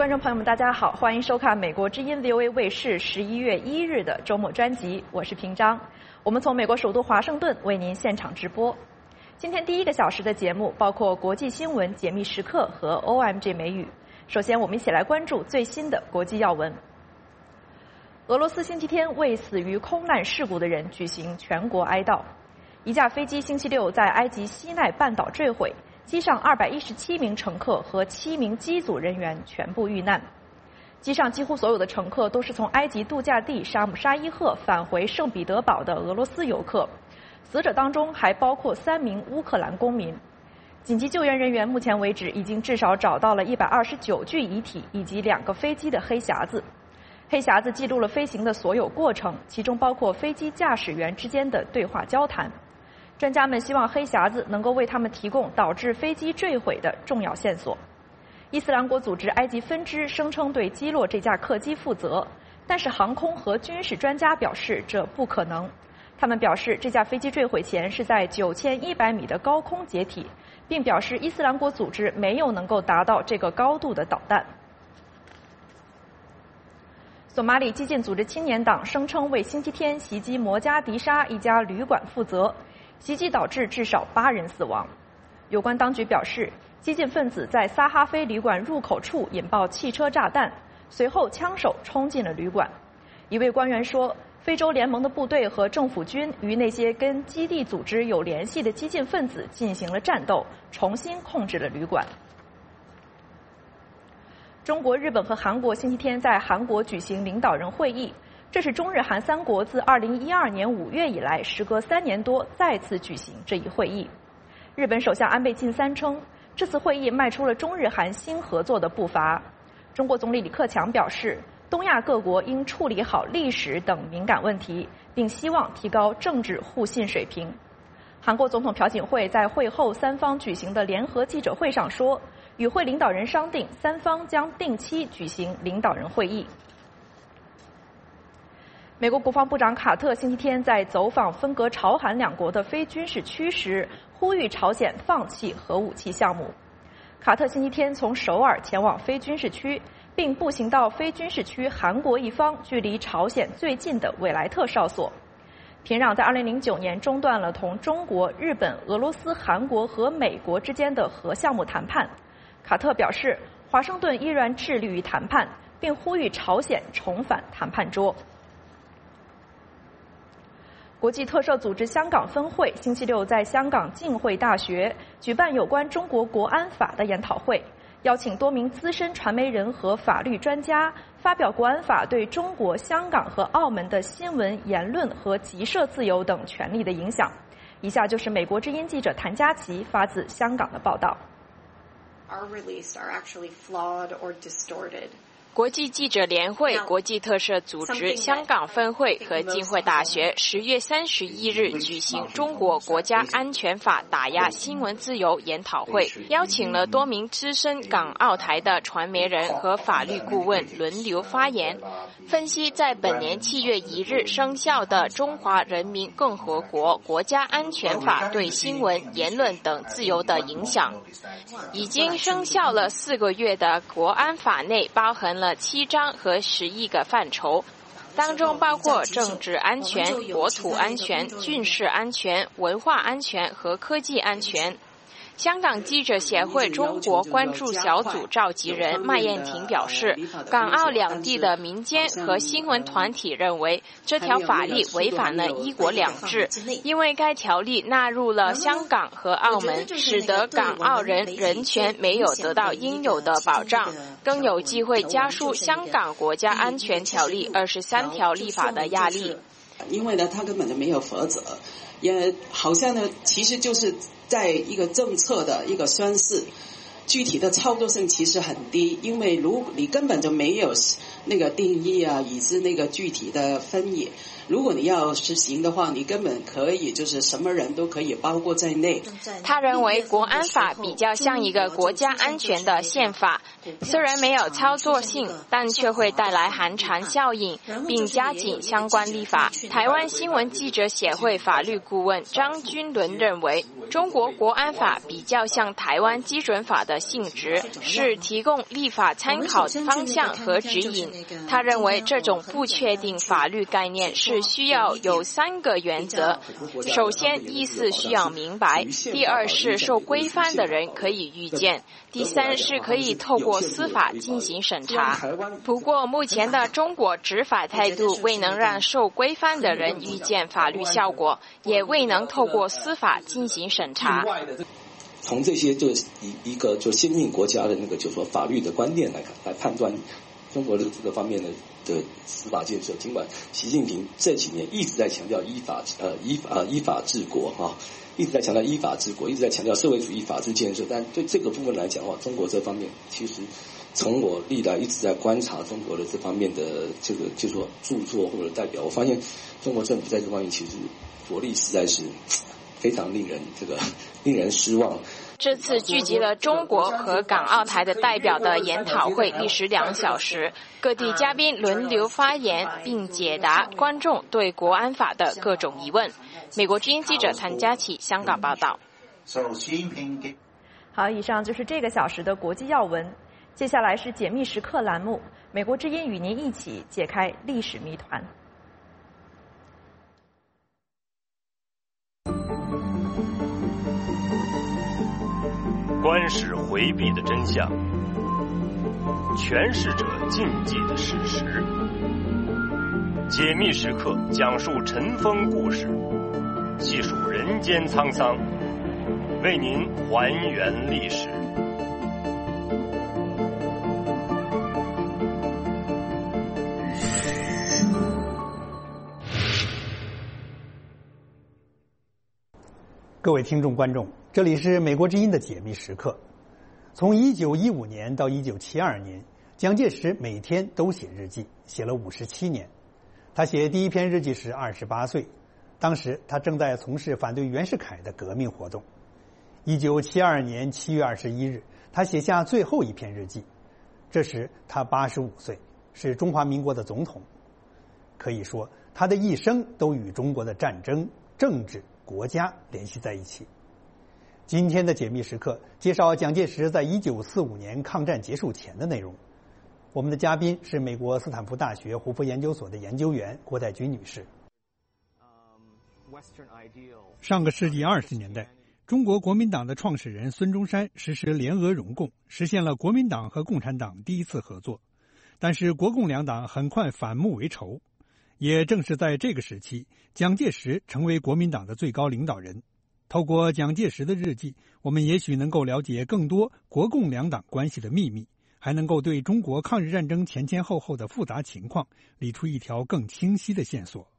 观众朋友们，大家好，欢迎收看美国之音 VOA 卫视11月1日的周末专辑，我是平章。我们从美国首都华盛顿为您现场直播。今天第1个小时的节目包括国际新闻、解密时刻和 OMG 美语。首先，我们一起来关注最新的国际要闻。俄罗斯星期天为死于空难事故的人举行全国哀悼。一架飞机星期六在埃及西奈半岛坠毁，机上217名乘客和7名机组人员全部遇难。机上几乎所有的乘客都是从埃及度假地沙姆沙伊赫返回圣彼得堡的俄罗斯游客，死者当中还包括3名乌克兰公民。紧急救援人员目前为止已经至少找到了129具遗体以及2个飞机的黑匣子。黑匣子记录了飞行的所有过程，其中包括飞机驾驶员之间的对话交谈。专家们希望黑匣子能够为他们提供导致飞机坠毁的重要线索。伊斯兰国组织埃及分支声称对击落这架客机负责，但是航空和军事专家表示这不可能。他们表示这架飞机坠毁前是在9100米的高空解体，并表示伊斯兰国组织没有能够达到这个高度的导弹。索马里激进组织青年党声称为星期天袭击摩加迪沙一家旅馆负责，袭击导致至少8人死亡。有关当局表示，激进分子在撒哈菲旅馆入口处引爆汽车炸弹，随后枪手冲进了旅馆。一位官员说，非洲联盟的部队和政府军与那些跟基地组织有联系的激进分子进行了战斗，重新控制了旅馆。中国、日本和韩国星期天在韩国举行领导人会议，这是中日韩3国自2012年5月以来时隔3年多再次举行这一会议。日本首相安倍晋三称，这次会议迈出了中日韩新合作的步伐。中国总理李克强表示，东亚各国应处理好历史等敏感问题，并希望提高政治互信水平。韩国总统朴槿惠在会后3方举行的联合记者会上说，与会领导人商定3方将定期举行领导人会议。美国国防部长卡特星期天在走访分隔朝韩2国的非军事区时，呼吁朝鲜放弃核武器项目。卡特星期天从首尔前往非军事区，并步行到非军事区韩国一方距离朝鲜最近的韦莱特哨所。平壤在2009年中断了同中国、日本、俄罗斯、韩国和美国之间的核项目谈判。卡特表示，华盛顿依然致力于谈判，并呼吁朝鲜重返谈判桌。国际特赦组织香港分会星期六在香港浸会大学举办有关中国国安法的研讨会，邀请多名资深传媒人和法律专家发表国安法对中国、香港和澳门的新闻、言论和集社自由等权利的影响。以下就是美国之音记者谭佳琪发自香港的报道。 国际记者联会、国际特赦组织香港分会和浸会大学10月31日举行中国国家安全法打压新闻自由研讨会，邀请了多名资深港澳台的传媒人和法律顾问轮流发言，分析在本年7月1日生效的中华人民共和国国家安全法对新闻、言论等自由的影响。已经生效了4个月的国安法内包含了7章和11个范畴，当中包括政治安全、国土安全、军事安全、文化安全和科技安全。香港记者协会中国关注小组召集人麦燕婷表示，港澳两地的民间和新闻团体认为这条法律违反了一国两制，因为该条例纳入了香港和澳门，使得港澳人人权没有得到应有的保障，更有机会加速香港国家安全条例23条立法的压力。 因为呢，他根本就没有负责，也好像呢，其实就是在一个政策的一个宣示，具体的操作性其实很低，因为你根本就没有那个定义啊，以及那个具体的分野。如果你要实行的话，你根本可以就是什么人都可以包括在内。 他认为国安法比较像一个国家安全的宪法，虽然没有操作性，但却会带来寒蝉效应，并加紧相关立法。台湾新闻记者协会法律顾问张君伦认为， 中国国安法比较像台湾基准法的性质，是提供立法参考方向和指引。他认为这种不确定法律概念是需要有3个原则：首先，意思需要明白；第二是受规范的人可以预见；第三是可以透过司法进行审查。不过，目前的中国执法态度未能让受规范的人预见法律效果，也未能透过司法进行审查。 从这些就一个就先进国家的那个就说法律的观念来判断中国的这个方面的司法建设，尽管习近平这几年一直在强调依法治国啊，一直在强调依法治国，一直在强调社会主义法治建设，但对这个部分来讲的话，中国这方面其实从我历来一直在观察中国的这方面的这个就说著作或者代表，我发现中国政府在这方面其实着力实在是非常令人失望。 这次聚集了中国和港澳台的代表的研讨会历时2小时，各地嘉宾轮流发言并解答观众对国安法的各种疑问。美国之音记者谭佳琪香港报道。 好，以上就是这个小时的国际要闻。接下来是解密时刻栏目，美国之音与您一起解开历史谜团。 观史回避的真相，诠释者禁忌的事实。解密时刻讲述尘封故事，细数人间沧桑，为您还原历史。 各位听众观众，这里是美国之音的解密时刻。从1915年到1972年，蒋介石每天都写日记，写了57年。他写第一篇日记时28岁，当时他正在从事反对袁世凯的革命活动。1972年7月21日，他写下最后一篇日记，这时他85岁，是中华民国的总统。可以说，他的一生都与中国的战争、政治、国家联系在一起。今天的解密时刻介绍蒋介石在1945年抗战结束前的内容。我们的嘉宾是美国斯坦福大学胡佛研究所的研究员郭代军女士。上个世纪20年代，中国国民党的创始人孙中山实施联俄容共，实现了国民党和共产党第一次合作。但是国共两党很快反目为仇。也正是在这个时期，蒋介石成为国民党的最高领导人。透过蒋介石的日记，我们也许能够了解更多国共两党关系的秘密，还能够对中国抗日战争前前后后的复杂情况理出一条更清晰的线索。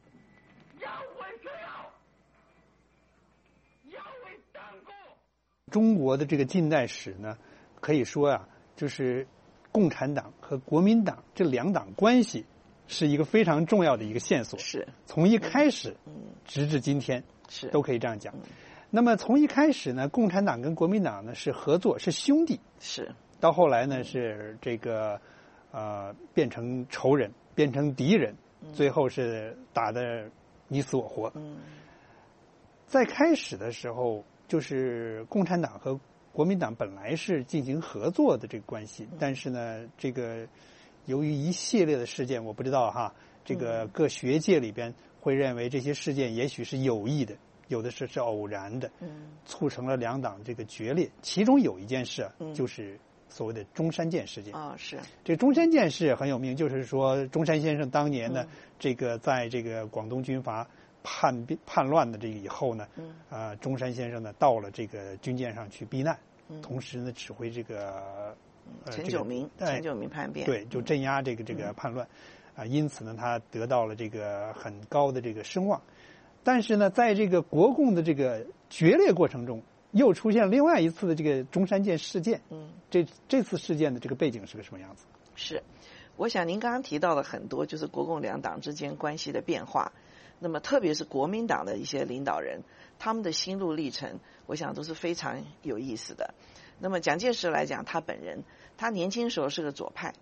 中国的这个近代史呢，可以说啊，就是共产党和国民党这两党关系是一个非常重要的一个线索， 是从一开始直至今天是都可以这样讲。那么从一开始呢，共产党跟国民党呢是合作，是兄弟， 是到后来呢是这个变成仇人，变成敌人，最后是打得你死我活。在开始的时候，就是共产党和国民党本来是进行合作的这个关系，但是呢，这个由于一系列的事件，我不知道哈，这个各学界里边会认为这些事件也许是有意的，有的是偶然的，促成了两党这个决裂。其中有一件事就是所谓的中山舰事件啊，是这中山舰事很有名，就是说中山先生当年呢，这个在这个广东军阀叛乱的这个以后呢，中山先生呢到了这个军舰上去避难，同时呢指挥这个陈炯明叛变， 对，就镇压这个叛乱，因此呢他得到了这个很高的这个声望。但是呢，在这个国共的这个决裂过程中，又出现另外一次的这个中山舰事件。这次事件的这个背景是个什么样子？ 是，我想您刚刚提到了很多，就是国共两党之间关系的变化。那么特别是国民党的一些领导人，他们的心路历程，我想都是非常有意思的。那么蒋介石来讲，他本人，他年轻时候是个左派，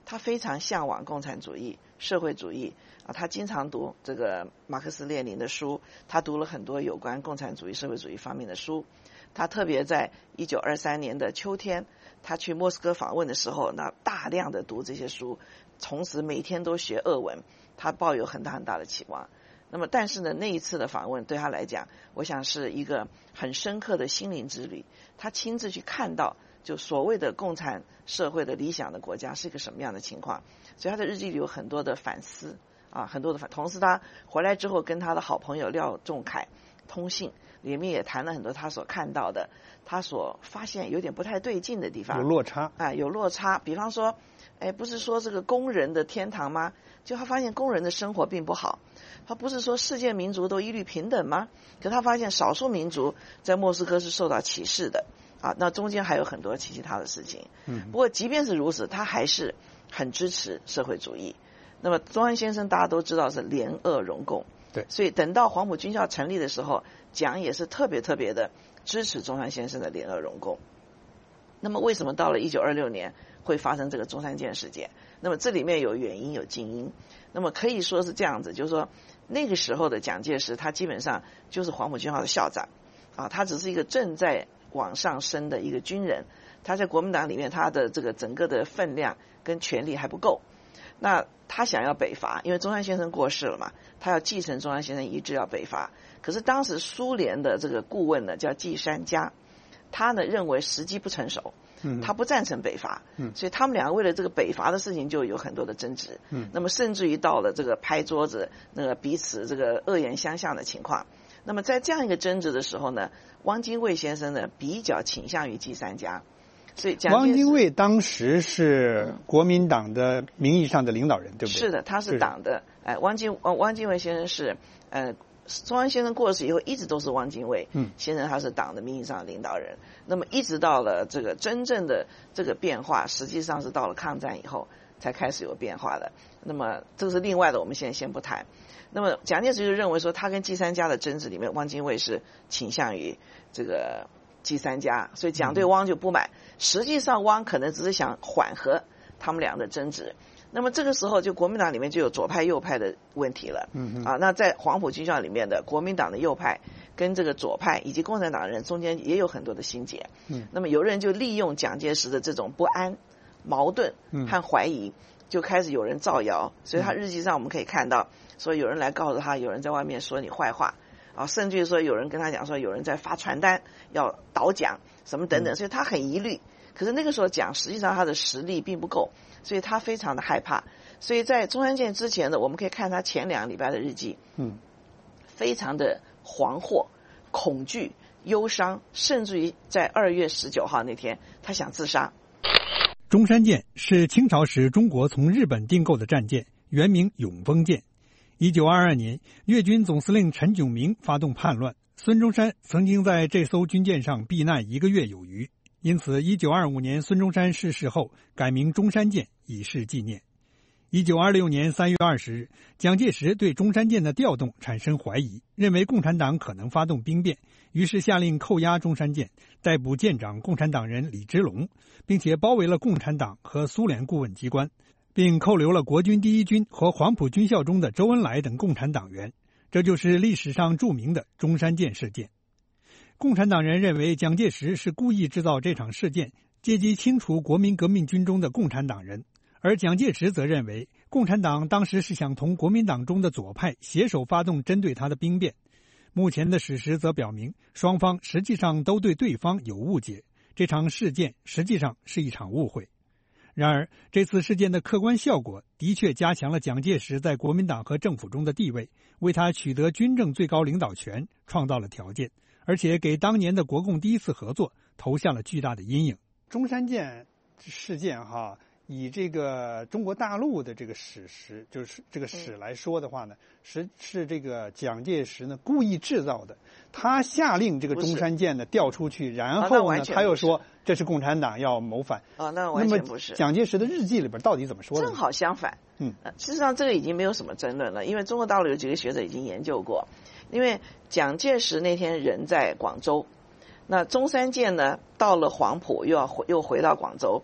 他非常向往共产主义、社会主义啊，他经常读这个马克思列宁的书，他读了很多有关共产主义、社会主义方面的书。他特别在1923年的秋天，他去莫斯科访问的时候，那大量的读这些书，从此每天都学俄文，他抱有很大很大的期望。那么但是呢，那一次的访问对他来讲，我想是一个很深刻的心灵之旅，他亲自去看到就所谓的共产社会的理想的国家是一个什么样的情况，所以他的日记里有很多的反思啊，很多的同时他回来之后跟他的好朋友廖仲恺通信，里面也谈了很多他所看到的，他所发现有点不太对劲的地方， 有落差啊，有落差。比方说，不是说这个工人的天堂吗？就他发现工人的生活并不好。他不是说世界民族都一律平等吗？可他发现少数民族在莫斯科是受到歧视的啊。那中间还有很多其他的事情。不过即便是如此，他还是很支持社会主义。那么中山先生大家都知道是联俄容共。 对， 所以等到黄埔军校成立的时候，蒋也是特别的支持中山先生的联俄容共。那么为什么到了1926年会发生这个中山舰事件？那么这里面有原因有近因。那么可以说是这样子，就是说那个时候的蒋介石他基本上就是黄埔军校的校长啊，他只是一个正在往上升的一个军人，他在国民党里面他的这个整个的分量跟权力还不够。那他想要北伐，因为中山先生过世了嘛，他要继承中山先生遗志要北伐。可是当时苏联的这个顾问呢叫季山家，他呢认为时机不成熟，他不赞成北伐，所以他们两个为了这个北伐的事情就有很多的争执，那么甚至于到了这个拍桌子，那个彼此这个恶言相向的情况。那么在这样一个争执的时候呢，汪精卫先生呢比较倾向于季山家。所以汪精卫当时是国民党的名义上的领导人，对不对？ 是的，他是党的。汪精卫先生是中山先生过世以后，一直都是汪精卫先生，他是党的名义上的领导人。那么一直到了这个真正的这个变化，实际上是到了抗战以后才开始有变化的。那么这个是另外的，我们现在先不谈。那么蒋介石就认为说，他跟季山家的争执里面，汪精卫是倾向于这个季山家，所以蒋对汪就不满。实际上汪可能只是想缓和他们俩的争执。那么这个时候就国民党里面就有左派右派的问题了。那在黄埔军校里面的国民党的右派跟这个左派以及共产党人中间也有很多的心结。那么有人就利用蒋介石的这种不安、矛盾和怀疑，就开始有人造谣。所以他日记上我们可以看到，说有人来告诉他，有人在外面说你坏话啊，甚至于说有人跟他讲说有人在发传单要倒蒋什么等等，所以他很疑虑。可是那个时候蒋实际上他的实力并不够，所以他非常的害怕。所以在中山舰之前呢，我们可以看他前2个礼拜的日记，非常的惶惑、恐惧、忧伤，甚至于在2月19号那天，他想自杀。 中山舰是清朝时中国从日本订购的战舰，原名永丰舰。1922年，粤军总司令陈炯明发动叛乱，孙中山曾经在这艘军舰上避难1个月有余。因此1925年孙中山逝世后改名中山舰，以示纪念。1926年3月20日，蒋介石对中山舰的调动产生怀疑，认为共产党可能发动兵变，于是下令扣押中山舰，逮捕舰长共产党人李之龙，并且包围了共产党和苏联顾问机关，并扣留了国军第1军和黄埔军校中的周恩来等共产党员。这就是历史上著名的中山舰事件。共产党人认为蒋介石是故意制造这场事件，借机清除国民革命军中的共产党人，而蒋介石则认为共产党当时是想同国民党中的左派携手发动针对他的兵变。目前的史实则表明，双方实际上都对对方有误解，这场事件实际上是一场误会。然而，这次事件的客观效果的确加强了蒋介石在国民党和政府中的地位，为他取得军政最高领导权创造了条件，而且给当年的国共第1次合作投下了巨大的阴影。中山舰事件以这个中国大陆的这个史实，就是这个史来说的话呢，是这个蒋介石呢故意制造的。他下令这个中山舰呢调出去，然后呢他又说这是共产党要谋反。 那完全不是。 蒋介石的日记里边到底怎么说的？ 正好相反。事实上这个已经没有什么争论了，因为中国大陆有几个学者已经研究过。因为蒋介石那天人在广州，那中山舰呢到了黄埔又回到广州。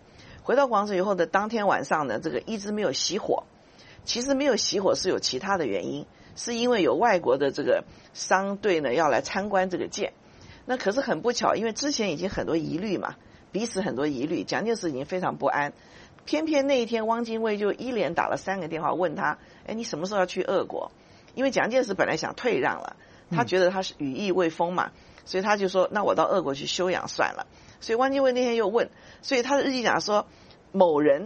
回到广州以后的当天晚上呢，这个一直没有熄火。其实没有熄火是有其他的原因，是因为有外国的这个商队呢要来参观这个舰。那可是很不巧，因为之前已经很多疑虑嘛，彼此很多疑虑，蒋介石已经非常不安。偏偏那一天汪精卫就一连打了3个电话问他，你什么时候要去俄国？因为蒋介石本来想退让了，他觉得他是羽翼未丰嘛，所以他就说那我到俄国去休养算了。所以汪精卫那天又问，所以他的日记讲说某人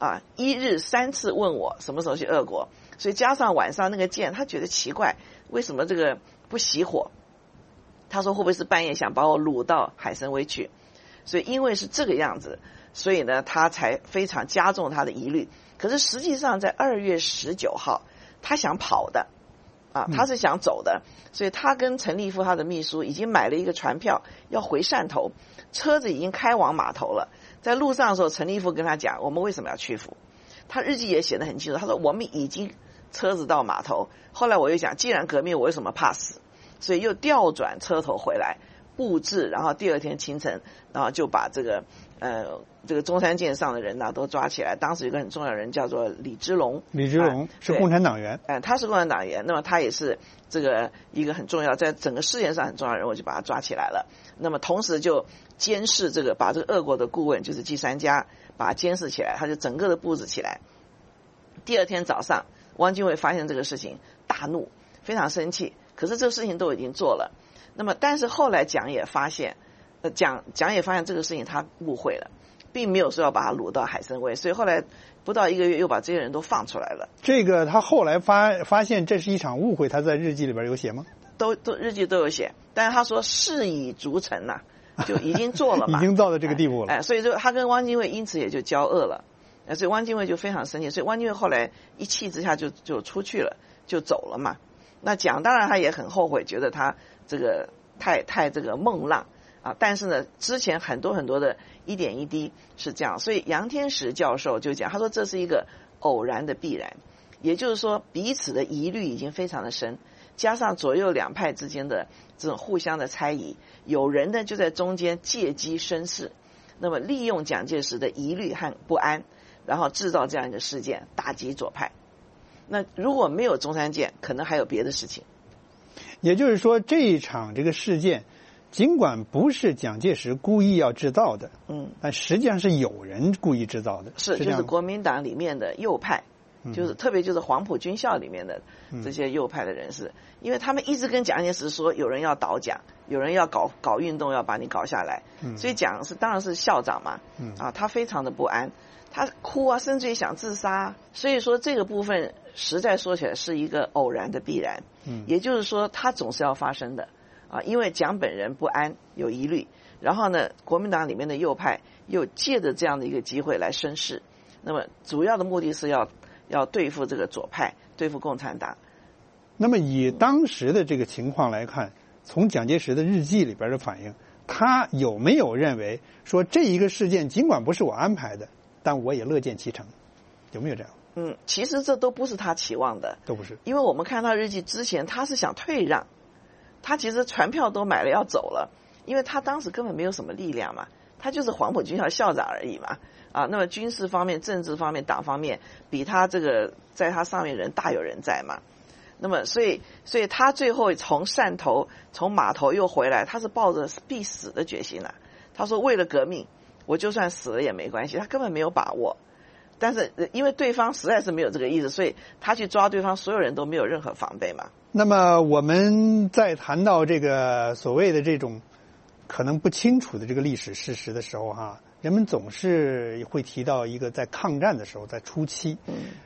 1日3次问我什么时候去俄国，所以加上晚上那个舰，他觉得奇怪，为什么这个不熄火？他说会不会是半夜想把我掳到海参崴去？所以因为是这个样子，所以呢他才非常加重他的疑虑。可是实际上在2月19号他想跑的他是想走的，所以他跟陈立夫他的秘书已经买了一个船票要回汕头，车子已经开往码头了。在路上的时候，陈立夫跟他讲我们为什么要屈服，他日记也写得很清楚，他说我们已经车子到码头。后来我又讲既然革命我为什么怕死，所以又调转车头回来布置，然后第二天清晨，然后就把这个中山舰上的人呢都抓起来。当时有一个很重要的人叫做李之龙， 李之龙是共产党员， 他是共产党员，那么他也是这个一个很重要，在整个事件上很重要的人，我就把他抓起来了。那么同时就监视这个，把这个俄国的顾问就是季三家把他监视起来，他就整个的布置起来。第二天早上，汪精卫发现这个事情大怒，非常生气，可是这个事情都已经做了。那么但是后来蒋也发现这个事情他误会了，并没有说要把他掳到海参崴，所以后来不到1个月又把这些人都放出来了。 这个他后来发现这是一场误会，他在日记里边有写吗？ 都日记都有写，但是他说事已逐成呐，就已经做了嘛， 已经到了这个地步了。 所以就他跟汪精卫因此也就交恶了，所以汪精卫就非常生气，所以汪精卫后来一气之下就出去了，就走了嘛。那蒋当然他也很后悔，觉得他这个太这个梦浪但是呢之前很多很多的一点一滴是这样，所以杨天石教授就讲，他说这是一个偶然的必然，也就是说彼此的疑虑已经非常的深，加上左右两派之间的这种互相的猜疑，有人呢就在中间借机生事，那么利用蒋介石的疑虑和不安，然后制造这样一个事件打击左派。那如果没有中山舰，可能还有别的事情。 也就是说这一场这个事件尽管不是蒋介石故意要制造的，但实际上是有人故意制造的， 就是国民党里面的右派，就是特别就是黄埔军校里面的这些右派的人士，因为他们一直跟蒋介石说有人要倒蒋，有人要搞运动要把你搞下来，所以蒋当然是校长嘛，他非常的不安，他哭甚至于想自杀，所以说这个部分实在说起来是一个偶然的必然，也就是说它总是要发生的因为蒋本人不安有疑虑，然后呢国民党里面的右派又借着这样的一个机会来生事，那么主要的目的是要对付这个左派，对付共产党。 那么以当时的这个情况来看，从蒋介石的日记里边的反应，他有没有认为说这一个事件尽管不是我安排的，但我也乐见其成，有没有这样？ 其实这都不是他期望的， 都不是， 因为我们看他日记之前他是想退让，他其实船票都买了要走了，因为他当时根本没有什么力量嘛，他就是黄埔军校校长而已嘛，那么军事方面、政治方面、党方面比他这个在他上面人大有人在嘛，那么所以他最后从汕头从码头又回来，他是抱着必死的决心他说为了革命我就算死了也没关系，他根本没有把握，但是因为对方实在是没有这个意思，所以他去抓对方，所有人都没有任何防备嘛。 那么我们在谈到这个所谓的这种可能不清楚的这个历史事实的时候人们总是会提到一个在抗战的时候，在初期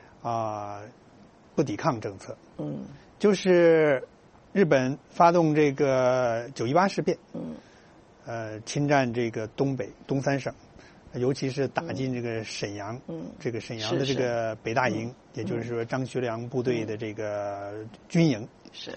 不抵抗政策，就是日本发动这个9·18事变，侵占这个东三省，尤其是打进这个沈阳，这个沈阳的这个北大营，也就是说张学良部队的这个军营。 是。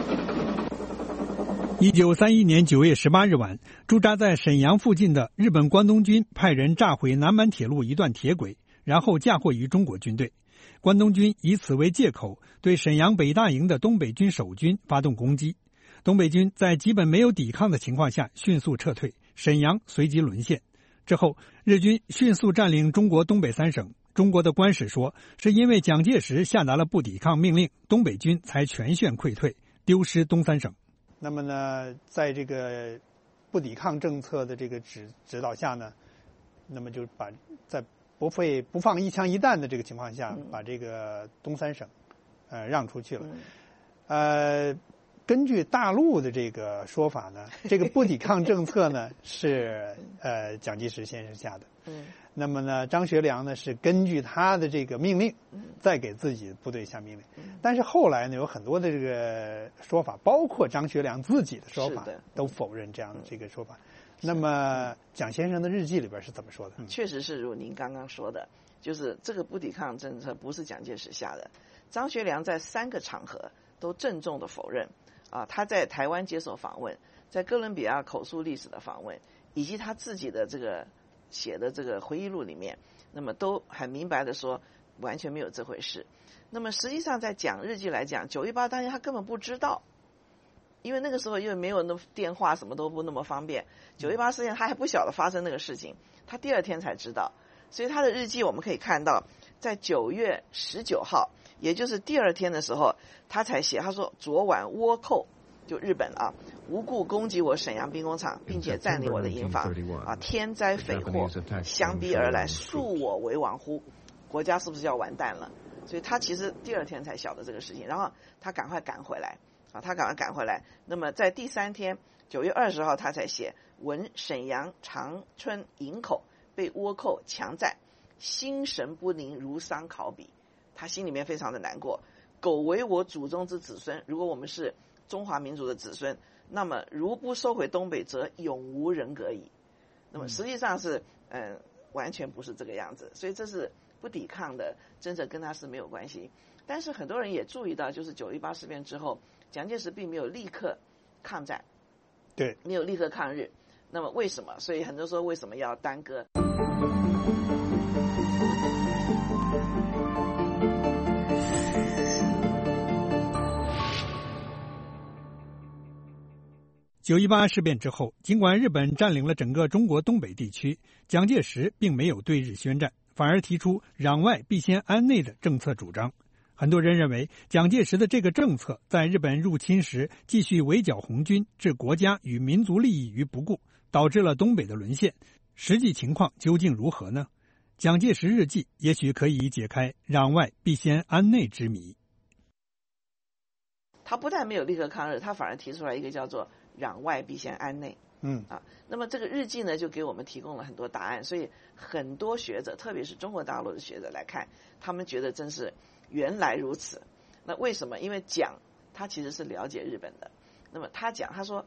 1931年9月18日晚，驻扎在沈阳附近的日本关东军派人炸毁南满铁路一段铁轨，然后嫁祸于中国军队。关东军以此为借口，对沈阳北大营的东北军守军发动攻击。东北军在基本没有抵抗的情况下迅速撤退，沈阳随即沦陷。 之后，日军迅速占领中国东北3省。中国的官史说，是因为蒋介石下达了不抵抗命令，东北军才全线溃退，丢失东3省。那么呢，在这个不抵抗政策的这个指导下呢，那么就把在不放一枪一弹的这个情况下，把这个东3省让出去了。根据大陆的这个说法呢，这个不抵抗政策呢是蒋介石先生下的。那么呢，张学良呢是根据他的这个命令，再给自己的部队下命令。但是后来呢，有很多的这个说法，包括张学良自己的说法，都否认这样的这个说法。那么蒋先生的日记里边是怎么说的？ 确实是如您刚刚说的，就是这个不抵抗政策不是蒋介石下的，张学良在3个场合都郑重的否认。他在台湾接受访问，在哥伦比亚口述历史的访问，以及他自己的这个写的这个回忆录里面，那么都很明白的说完全没有这回事。那么实际上在讲日记来讲，918当天他根本不知道，因为那个时候因为没有那电话，什么都不那么方便，918事件他还不晓得发生那个事情，他第2天才知道。所以他的日记我们可以看到，在9月19号也就是第2天的时候，他才写，他说昨晚倭寇就日本无故攻击我沈阳兵工厂，并且占领我的营房天灾匪祸相逼而来，恕我为亡乎，国家是不是要完蛋了？所以他其实第2天才晓得这个事情，然后他赶快赶回来那么在第3天9月20号他才写，闻沈阳长春营口被倭寇强占，心神不宁，如丧考妣。他心里面非常的难过，苟为我祖宗之子孙，如果我们是中华民族的子孙，那么如不收回东北，则永无人格矣。那么实际上是完全不是这个样子，所以这是不抵抗的，真正跟他是没有关系。但是很多人也注意到，就是918事变之后，蒋介石并没有立刻抗战， 对， 没有立刻抗日。那么为什么？所以很多说为什么要耽搁 ？918事变之后，尽管日本占领了整个中国东北地区，蒋介石并没有对日宣战，反而提出攘外必先安内的政策主张。很多人认为，蒋介石的这个政策在日本入侵时继续围剿红军，置国家与民族利益于不顾，导致了东北的沦陷。实际情况究竟如何呢？蒋介石日记也许可以解开攘外必先安内之谜。 他不但没有立刻抗日，他反而提出来一个叫做攘外必先安内。那么这个日记呢，就给我们提供了很多答案。所以很多学者，特别是中国大陆的学者来看，他们觉得真是原来如此。那为什么？因为蒋他其实是了解日本的。那么他说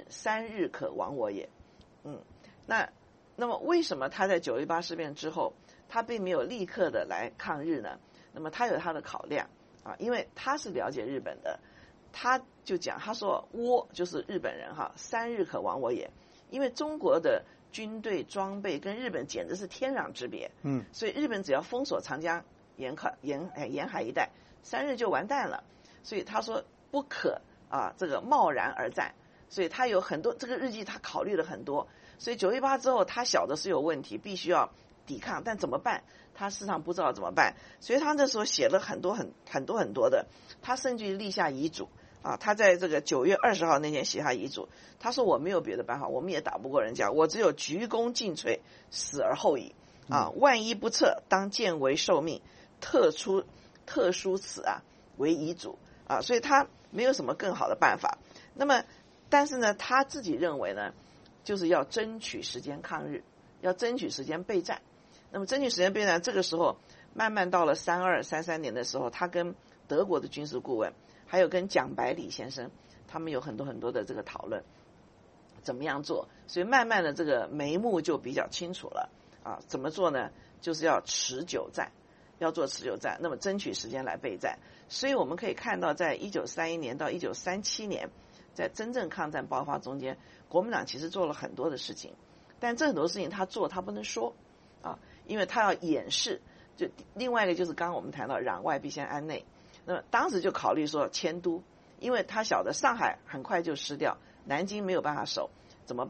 3日可亡我也。那么为什么他在918事变之后，他并没有立刻的来抗日呢？那么他有他的考量因为他是了解日本的。他就讲，他说倭就是日本人3日可亡我也，因为中国的军队装备跟日本简直是天壤之别。所以日本只要封锁长江沿海一带，3日就完蛋了。所以他说不可这个贸然而战。所以他有很多这个日记，他考虑了很多。所以918之后，他晓得是有问题，必须要抵抗，但怎么办？他事实上不知道怎么办，所以他那时候写了很多的，他甚至于立下遗嘱他在这个9月20号那天写下遗嘱，他说我没有别的办法，我们也打不过人家，我只有鞠躬尽瘁，死而后已万一不测，当见为受命，特殊此为遗嘱所以他没有什么更好的办法。那么但是呢，他自己认为呢，就是要争取时间抗日，要争取时间备战。那么争取时间备战，这个时候慢慢到了32、33年的时候，他跟德国的军事顾问，还有跟蒋百里先生，他们有很多的这个讨论，怎么样做。所以慢慢的这个眉目就比较清楚了怎么做呢？就是要持久战，要做持久战，那么争取时间来备战。所以我们可以看到，在1931年到1937年，在真正抗战爆发中间，国民党其实做了很多的事情，但这很多事情他不能说因为他要掩饰。就另外一个就是刚刚我们谈到攘外必先安内，那么当时就考虑说迁都，因为他晓得上海很快就失掉，南京没有办法守，怎么办？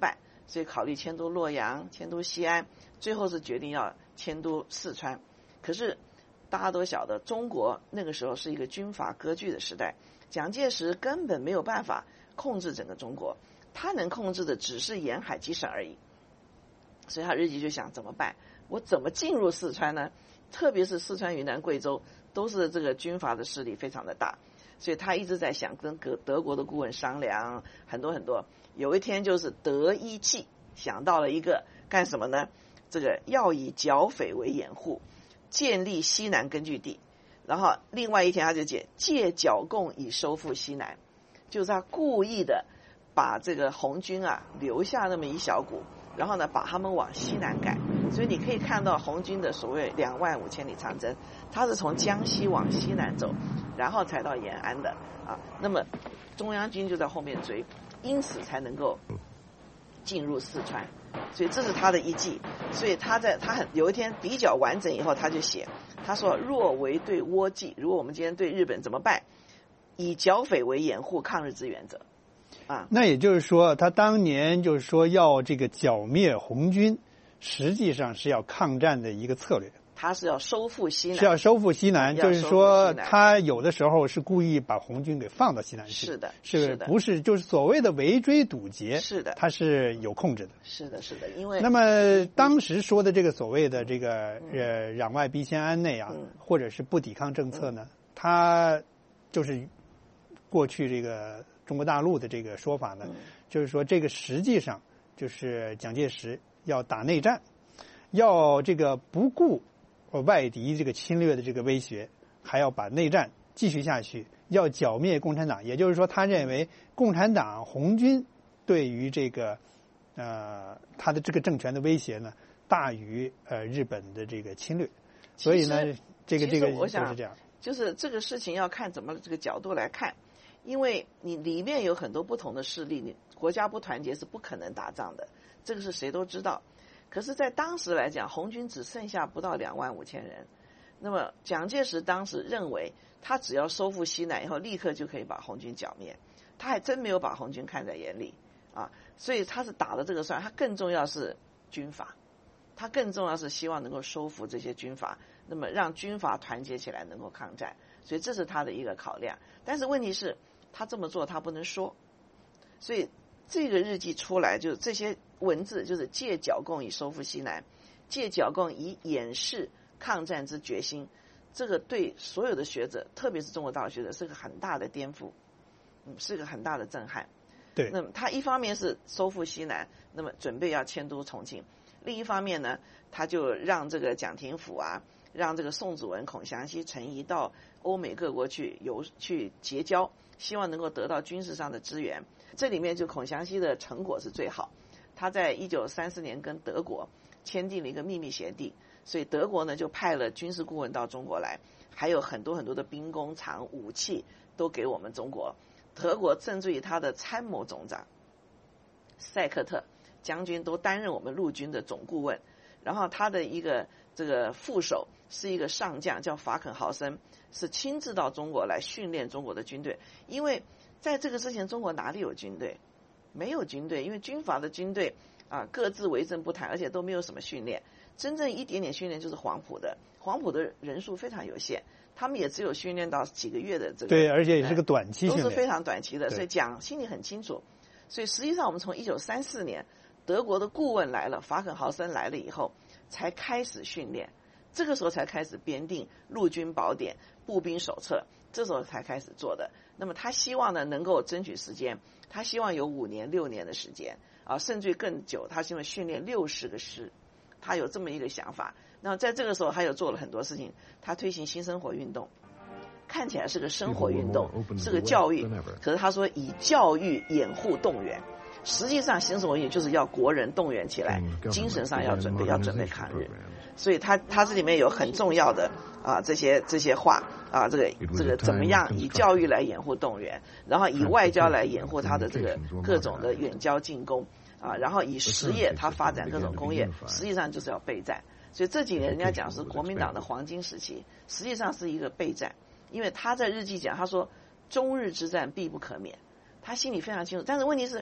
所以考虑迁都洛阳、迁都西安，最后是决定要迁都四川。可是大家都晓得，中国那个时候是一个军阀割据的时代，蒋介石根本没有办法控制整个中国，他能控制的只是沿海几省而已。所以他日记就想怎么办？我怎么进入四川呢？特别是四川、云南、贵州都是这个军阀的势力非常的大，所以他一直在想跟德国的顾问商量很多很多。有一天就是得一计，想到了一个干什么呢？这个要以剿匪为掩护，建立西南根据地。然后另外一天他就借剿共以收复西南，就是他故意的把这个红军啊留下那么一小股，然后呢把他们往西南赶。所以你可以看到红军的所谓25000里长征，他是从江西往西南走，然后才到延安的啊。那么中央军就在后面追，因此才能够进入四川。所以这是他的一计。所以他有一天比较完整以后，他就写，他说若为对倭计，如果我们今天对日本怎么办？以剿匪为掩护，抗日之原则。啊， 那也就是说，他当年就是说要这个剿灭红军，实际上是要抗战的一个策略。 他是要收复西南， 是要收复西南，就是说他有的时候是故意把红军给放到西南去。 是的， 是不是就是所谓的围追堵截？ 是的， 他是有控制的。 是的，是的，因为那么当时说的这个所谓的这个攘外必先安内啊，或者是不抵抗政策呢，他就是过去这个中国大陆的这个说法呢，就是说这个实际上就是蒋介石要打内战，要这个不顾外敌这个侵略的这个威胁，还要把内战继续下去，要剿灭共产党。也就是说，他认为共产党红军对于这个他的这个政权的威胁呢，大于日本的这个侵略。所以呢，这个我想就是这样。 就是这个事情要看怎么这个角度来看，因为你里面有很多不同的势力，你国家不团结是不可能打仗的，这个是谁都知道。可是在当时来讲，红军只剩下不到25000人，那么蒋介石当时认为他只要收复西南以后立刻就可以把红军剿灭，他还真没有把红军看在眼里啊，所以他是打了这个算，他更重要是军阀，他更重要是希望能够收服这些军阀，那么让军阀团结起来能够抗战，所以这是他的一个考量。但是问题是他这么做他不能说，所以这个日记出来就是这些文字，就是借剿共以收复西南，借剿共以掩饰抗战之决心，这个对所有的学者，特别是中国大陆学者是个很大的颠覆，是个很大的震撼。 对， 那么他一方面是收复西南，那么准备要迁都重庆，另一方面呢，他就让这个蒋廷甫啊，让这个宋子文、孔祥熙、陈仪到欧美各国去结交，希望能够得到军事上的支援。这里面就孔祥熙的成果是最好，他在1934年跟德国签订了一个秘密协定，所以德国呢就派了军事顾问到中国来，还有很多很多的兵工厂、武器都给我们中国。德国甚至于他的参谋总长塞克特将军都担任我们陆军的总顾问，然后他的一个这个副手是一个上将叫法肯豪森，是亲自到中国来训练中国的军队。因为在这个之前中国哪里有军队？没有军队，因为军阀的军队啊各自为政不谈，而且都没有什么训练，真正一点点训练就是黄埔的人数非常有限，他们也只有训练到几个月的这个， 对，而且也是个短期训练， 都是非常短期的，所以蒋心里很清楚。所以实际上我们从1934年德国的顾问来了，法肯豪森来了以后才开始训练，这个时候才开始编定陆军宝典、步兵手册，这时候才开始做的。那么他希望呢能够争取时间，他希望有5年6年的时间啊，甚至于更久，他希望训练60个师，他有这么一个想法。那么在这个时候他又做了很多事情，他推行新生活运动，看起来是个生活运动，是个教育，可是他说以教育掩护动员，实际上新生活运动就是要国人动员起来，精神上要准备抗日。所以他这里面有很重要的啊这些话啊，这个怎么样以教育来掩护动员，然后以外交来掩护他的这个各种的远交近攻啊，然后以实业他发展各种工业，实际上就是要备战。所以这几年人家讲是国民党的黄金时期，实际上是一个备战。因为他在日记讲，他说中日之战必不可免，他心里非常清楚。但是问题是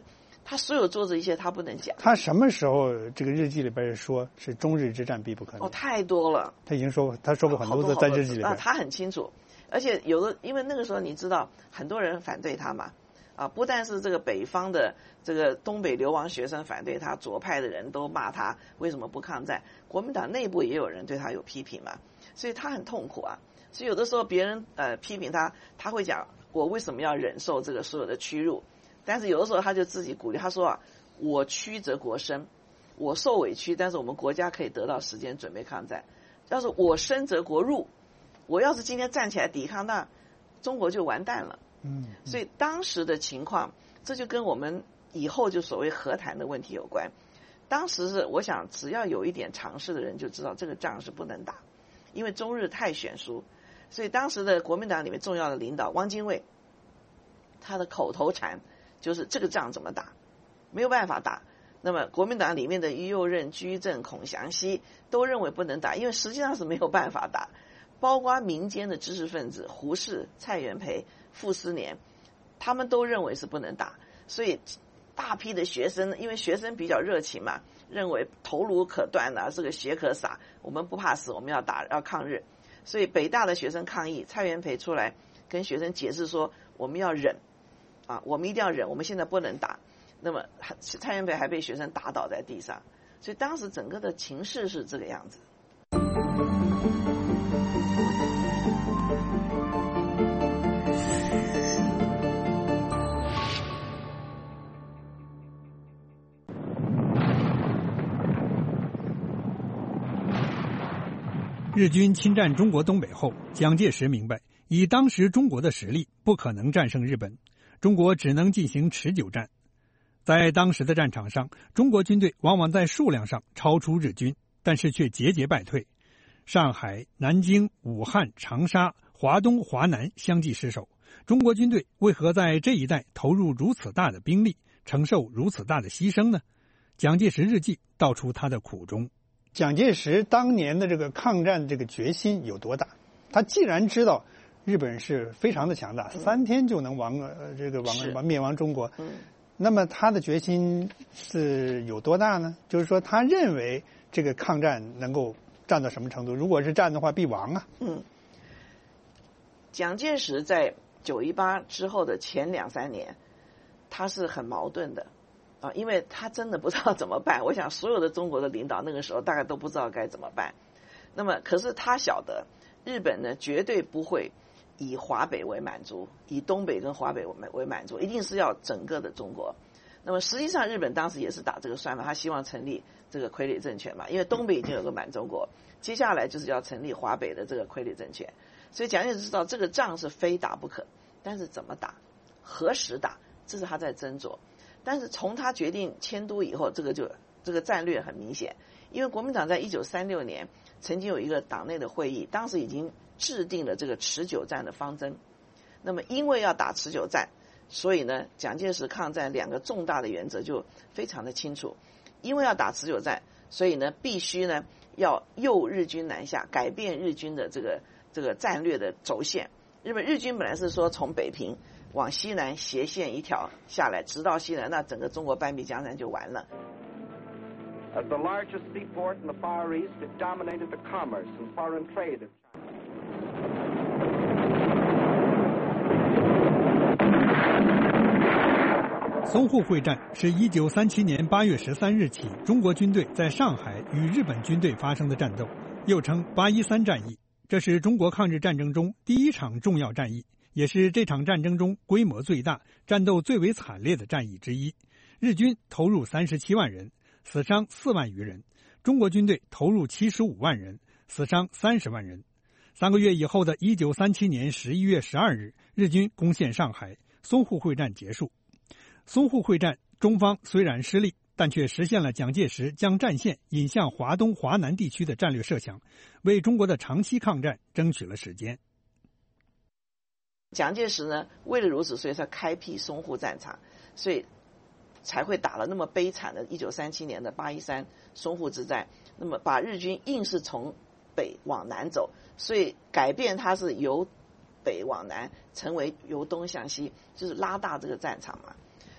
他所有做这一切他不能讲。 他什么时候这个日记里边说是中日之战必不可能？ 太多了。 他已经说过，他说过很多次在日记里边。 他很清楚，而且有的因为那个时候你知道很多人反对他嘛。不但是这个北方的这个东北流亡学生反对他，左派的人都骂他为什么不抗战，国民党内部也有人对他有批评嘛，所以他很痛苦啊。所以有的时候别人批评他，他会讲我为什么要忍受这个所有的屈辱，但是有的时候他就自己鼓励，他说我屈则国生，我受委屈，但是我们国家可以得到时间准备抗战。要是我生则国入，我要是今天站起来抵抗，那中国就完蛋了。所以当时的情况，这就跟我们以后就所谓和谈的问题有关。当时是我想只要有一点常识的人就知道这个仗是不能打，因为中日太悬殊。所以当时的国民党里面重要的领导汪精卫，他的口头禅就是这个仗怎么打，没有办法打。那么国民党里面的于右任、居正、孔祥熙都认为不能打，因为实际上是没有办法打。包括民间的知识分子胡适、蔡元培、傅斯年，他们都认为是不能打。所以大批的学生，因为学生比较热情嘛，认为头颅可断啊，这个血可洒，我们不怕死，我们要打，要抗日。所以北大的学生抗议，蔡元培出来跟学生解释说，我们要忍我们一定要忍，我们现在不能打。那么蔡元培还被学生打倒在地上，所以当时整个的情势是这个样子。 日军侵占中国东北后，蒋介石明白，以当时中国的实力，不可能战胜日本，中国只能进行持久战。在当时的战场上，中国军队往往在数量上超出日军，但是却节节败退。上海、南京、武汉、长沙、华东、华南相继失守，中国军队为何在这一带投入如此大的兵力，承受如此大的牺牲呢？蒋介石日记道出他的苦衷。蒋介石当年的这个抗战这个决心有多大？他既然知道日本人是非常的强大，3天就能灭亡中国，那么他的决心是有多大呢？就是说他认为这个抗战能够战到什么程度？如果是战的话，必亡啊。 蒋介石在918之后的前2-3年，他是很矛盾的。因为他真的不知道怎么办，我想所有的中国的领导那个时候大概都不知道该怎么办。那么可是他晓得日本呢绝对不会以华北为满足，以东北跟华北为满足，一定是要整个的中国。那么实际上日本当时也是打这个算盘，他希望成立这个傀儡政权嘛，因为东北已经有个满洲国，接下来就是要成立华北的这个傀儡政权。所以蒋介石知道这个仗是非打不可，但是怎么打，何时打，这是他在斟酌。但是从他决定迁都以后，这个战略很明显，因为国民党在1936年曾经有一个党内的会议，当时已经制定了这个持久战的方针。那么因为要打持久战，所以呢，蒋介石抗战2个重大的原则就非常的清楚。因为要打持久战，所以呢，必须呢要诱日军南下，改变日军的这个战略的轴线。日军本来是说从北平往西南斜线一条下来，直到西南，那整个中国半壁江山就完了。 As the largest seaport in the Far East, it dominated the commerce and foreign trade of China. 淞沪会战是1937年8月13日起中国军队在上海与日本军队发生的战斗，又称813战役。这是中国抗日战争中第一场重要战役，也是这场战争中规模最大、战斗最为惨烈的战役之一。日军投入37万人，死伤4万余人；中国军队投入75万人，死伤30万人。3个月以后的1937年11月12日，日军攻陷上海，淞沪会战结束。淞沪会战，中方虽然失利，但却实现了蒋介石将战线引向华东、华南地区的战略设想，为中国的长期抗战争取了时间。 蒋介石呢，为了如此，所以他开辟淞沪战场，所以才会打了那么悲惨的1937年的813淞沪之战。那么把日军硬是从北往南走，所以改变它是由北往南，成为由东向西，就是拉大这个战场嘛。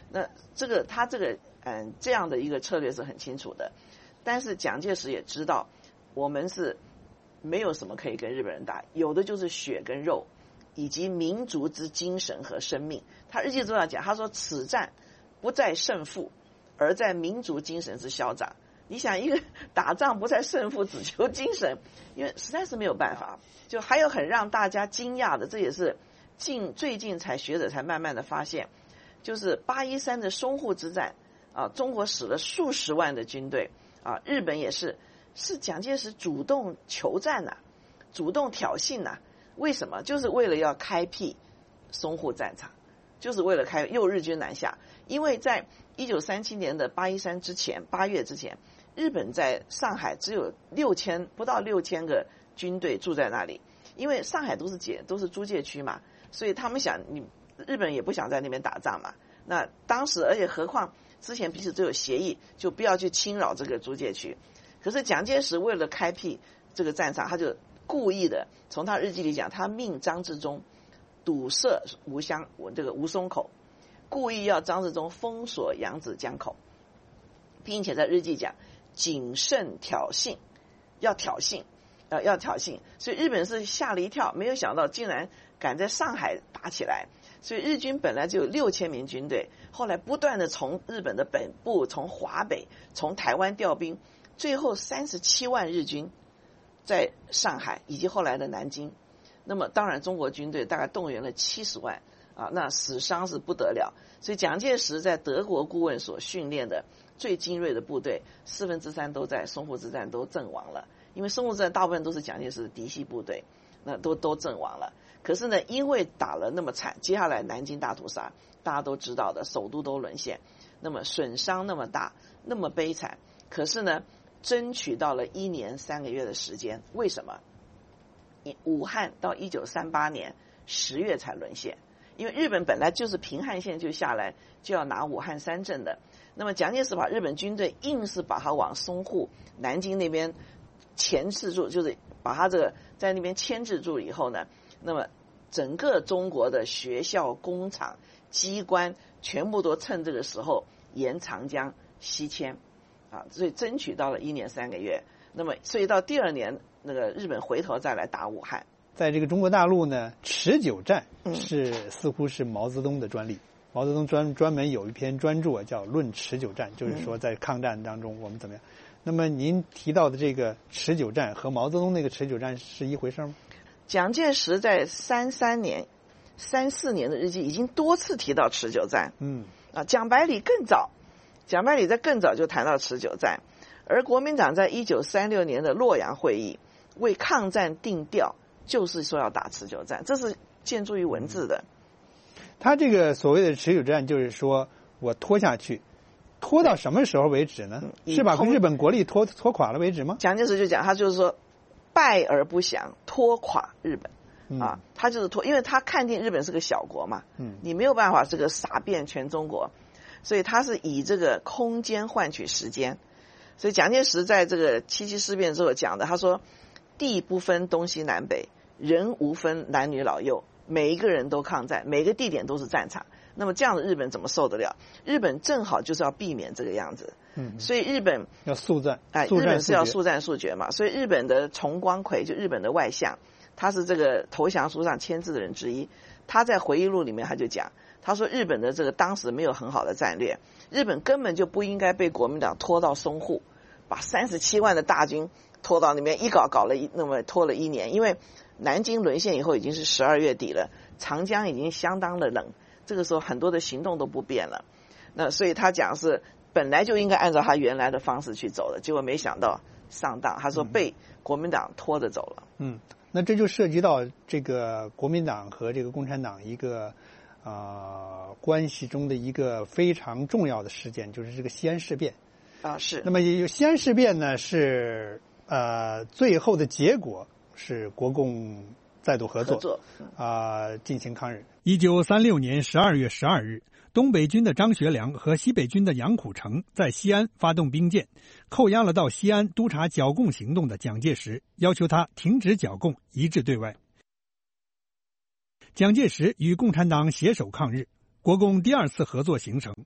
那他这样的一个策略是很清楚的，但是蒋介石也知道我们是没有什么可以跟日本人打，有的就是血跟肉以及民族之精神和生命。他日记中要讲，他说此战不在胜负，而在民族精神之消长。你想一个打仗不在胜负，只求精神，因为实在是没有办法。就还有很让大家惊讶的，这也是最近学者才慢慢的发现，就是813的淞沪之战啊，中国使了数十万的军队啊，日本也是蒋介石主动求战呐，主动挑衅呐。为什么？就是为了要开辟淞沪战场，就是为了诱日军南下。因为在1937年的813之前，8月之前，日本在上海只有不到6000个军队住在那里，因为上海都是租界区嘛，所以他们想日本也不想在那边打仗嘛。那当时而且何况之前彼此都有协议，就不要去侵扰这个租界区。可是蒋介石为了开辟这个战场，他就故意的，从他日记里讲，他命张治中堵塞吴淞口，故意要张治中封锁扬子江口，并且在日记讲谨慎挑衅，要挑衅。所以日本是吓了一跳，没有想到竟然敢在上海打起来。所以日军本来就有6000名军队，后来不断的从日本的本部、从华北、从台湾调兵，最后37万日军在上海以及后来的南京。那么当然中国军队大概动员了70万啊，那死伤是不得了。所以蒋介石在德国顾问所训练的最精锐的部队3/4都在淞沪之战都阵亡了，因为淞沪之战大部分都是蒋介石的嫡系部队，那都阵亡了。可是呢，因为打了那么惨，接下来南京大屠杀大家都知道的，首都都沦陷，那么损伤那么大，那么悲惨，可是呢争取到了1年3个月的时间。为什么？武汉到1938年10月才沦陷，因为日本本来就是平汉线就下来就要拿武汉3镇的，那么蒋介石把日本军队硬是把它往淞沪南京那边钳制住，就是把它这个在那边牵制住以后呢，那么整个中国的学校、工厂、机关全部都趁这个时候沿长江西迁啊，所以争取到了1年3个月。那么所以到第2年，那个日本回头再来打武汉。 在这个中国大陆呢，持久战似乎是毛泽东的专利。毛泽东专门有一篇专著叫《论持久战》，就是说在抗战当中我们怎么样。那么您提到的这个持久战和毛泽东那个持久战是一回事吗？ 蒋介石在33年、34年的日记已经多次提到持久战。蒋百里更早，蒋百里在更早就谈到持久战，而国民党在1936年的洛阳会议为抗战定调，就是说要打持久战，这是见诸于文字的。 他这个所谓的持久战，就是说我拖下去，拖到什么时候为止呢？是把日本国力拖垮了为止吗？ 蒋介石就讲，他就是说败而不降，拖垮日本啊，他就是拖，因为他看定日本是个小国嘛，你没有办法这个撒遍全中国，所以他是以这个空间换取时间。所以蒋介石在这个77事变之后讲的，他说地不分东西南北，人无分男女老幼，每一个人都抗战，每个地点都是战场。那么这样的日本怎么受得了？日本正好就是要避免这个样子，所以日本要速战， 日本是要速战速决嘛。所以日本的重光葵，就日本的外相，他是这个投降书上签字的人之一，他在回忆录里面他就讲，他说日本的这个当时没有很好的战略，日本根本就不应该被国民党拖到淞沪，把37万的大军拖到那边，一搞了那么拖了1年，因为南京沦陷以后已经是12月底了，长江已经相当的冷，这个时候很多的行动都不便了。那所以他讲是本来就应该按照他原来的方式去走的，结果没想到上当，他说被国民党拖着走了。 那这就涉及到这个国民党和这个共产党一个关系中的一个非常重要的事件，就是这个西安事变啊。是。那么西安事变呢，是最后的结果是国共再度合作进行抗日。1936年12月12日，东北军的张学良和西北军的杨虎城在西安发动兵谏，扣押了到西安督察剿共行动的蒋介石，要求他停止剿共，一致对外。蒋介石与共产党携手抗日，国共第2次合作形成。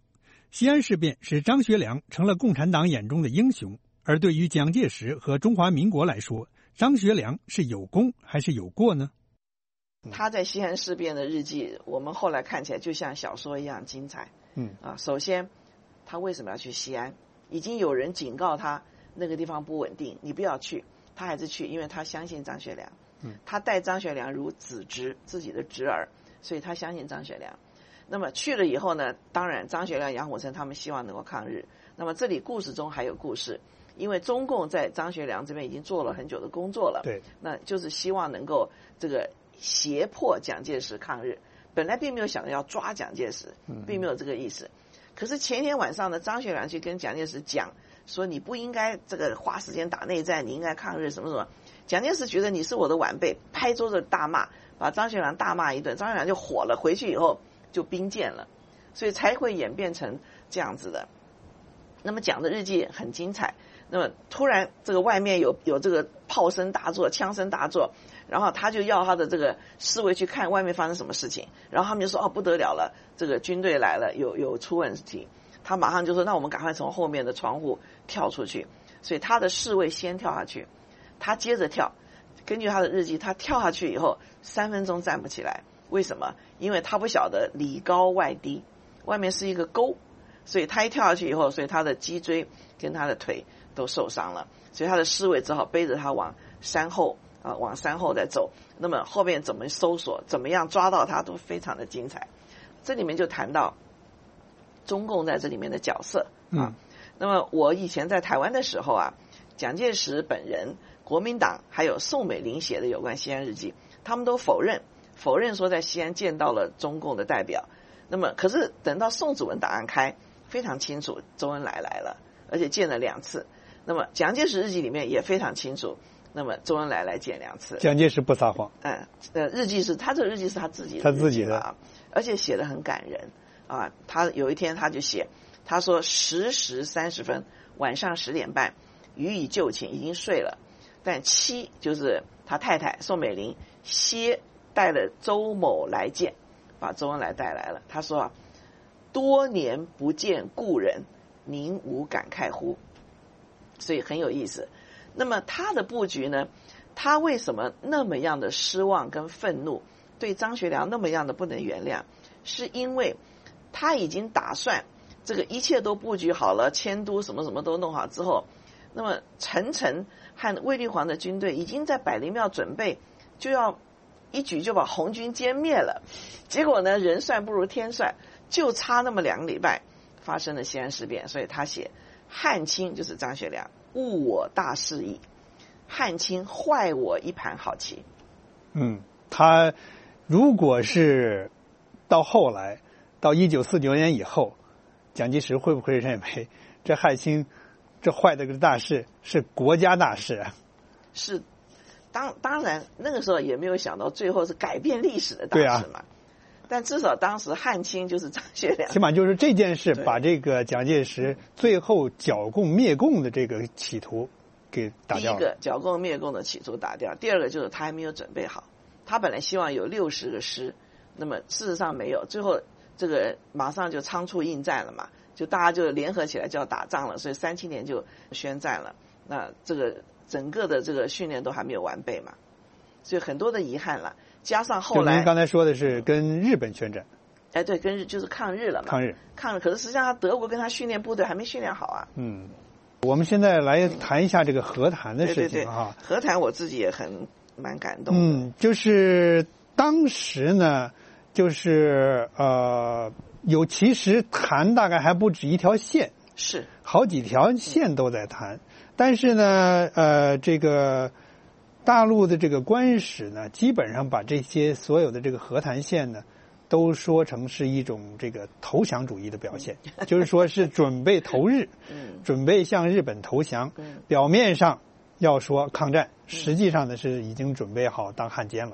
西安事变使张学良成了共产党眼中的英雄，而对于蒋介石和中华民国来说，张学良是有功还是有过呢？ 他在西安事变的日记，我们后来看起来就像小说一样精彩。首先他为什么要去西安？已经有人警告他那个地方不稳定，你不要去，他还是去，因为他相信张学良。他待张学良如子侄，自己的侄儿，所以他相信张学良。那么去了以后呢，当然张学良、杨虎城他们希望能够抗日。那么这里故事中还有故事，因为中共在张学良这边已经做了很久的工作了， 对， 那就是希望能够这个胁迫蒋介石抗日。本来并没有想着要抓蒋介石，并没有这个意思。可是前天晚上呢，张学良去跟蒋介石讲说，你不应该这个花时间打内战，你应该抗日什么什么。蒋介石觉得你是我的晚辈，拍桌子大骂，把张学良大骂一顿，张学良就火了，回去以后就兵谏了，所以才会演变成这样子的。那么讲的日记很精彩，那么突然这个外面有这个炮声大作，枪声大作，然后他就要他的这个侍卫去看外面发生什么事情，然后他们就说不得了了，这个军队来了，有出问题。他马上就说那我们赶快从后面的窗户跳出去，所以他的侍卫先跳下去，他接着跳。根据他的日记，他跳下去以后3分钟站不起来，为什么？因为他不晓得里高外低，外面是一个沟，所以他一跳下去以后，所以他的脊椎跟他的腿都受伤了，所以他的侍卫只好背着他往山后再走。那么后面怎么搜索，怎么样抓到他，都非常的精彩。这里面就谈到中共在这里面的角色啊。那么我以前在台湾的时候啊，蒋介石本人、国民党还有宋美龄写的有关西安日记，他们都否认说在西安见到了中共的代表。那么可是等到宋子文档案开，非常清楚周恩来来了，而且见了2次。那么蒋介石日记里面也非常清楚，那么周恩来来见2次。 蒋介石不撒谎。 日记是他这个日记是他自己的啊，而且写得很感人啊。他有一天他就写，他说10时30分，晚上10点半，予以就寝，已经睡了。但妻就是他太太宋美龄歇带了周某来见，把周恩来带来了。他说多年不见故人，您无感慨乎？所以很有意思。那么他的布局呢，他为什么那么样的失望跟愤怒，对张学良那么样的不能原谅，是因为他已经打算这个一切都布局好了，迁都什么什么都弄好之后，那么陈诚和卫立煌的军队已经在百灵庙准备就要一举就把红军歼灭了。结果呢，人算不如天算，就差那么2个礼拜发生了西安事变。所以他写汉卿就是张学良误我大事矣，汉卿坏我一盘好棋。 他如果是到后来到1949年以后，蒋介石会不会认为这汉卿这坏的个大事是国家大事啊？ 是，当然那个时候也没有想到最后是改变历史的大事嘛。但至少当时汉卿就是张学良， 起码就是这件事把这个蒋介石最后剿共灭共的这个企图给打掉了。 第一个剿共灭共的企图打掉，第二个就是他还没有准备好。他本来希望有60个师，那么事实上没有，最后这个马上就仓促应战了嘛，就大家就联合起来就要打仗了，所以37年就宣战了。那这个整个的这个训练都还没有完备嘛，所以很多的遗憾了。加上后来， 您刚才说的是跟日本宣战， 对，就是抗日了嘛。抗日，可是实际上德国跟他训练部队还没训练好啊。 我们现在来谈一下这个和谈的事情啊。 和谈我自己也蛮感动的。 就是当时呢，就是其实谈大概还不止一条线， 是好几条线都在谈，但是呢，这个大陆的这个官使呢，基本上把这些所有的这个和谈线呢，都说成是一种这个投降主义的表现，就是说是准备投日，准备向日本投降，表面上要说抗战，实际上呢是已经准备好当汉奸了。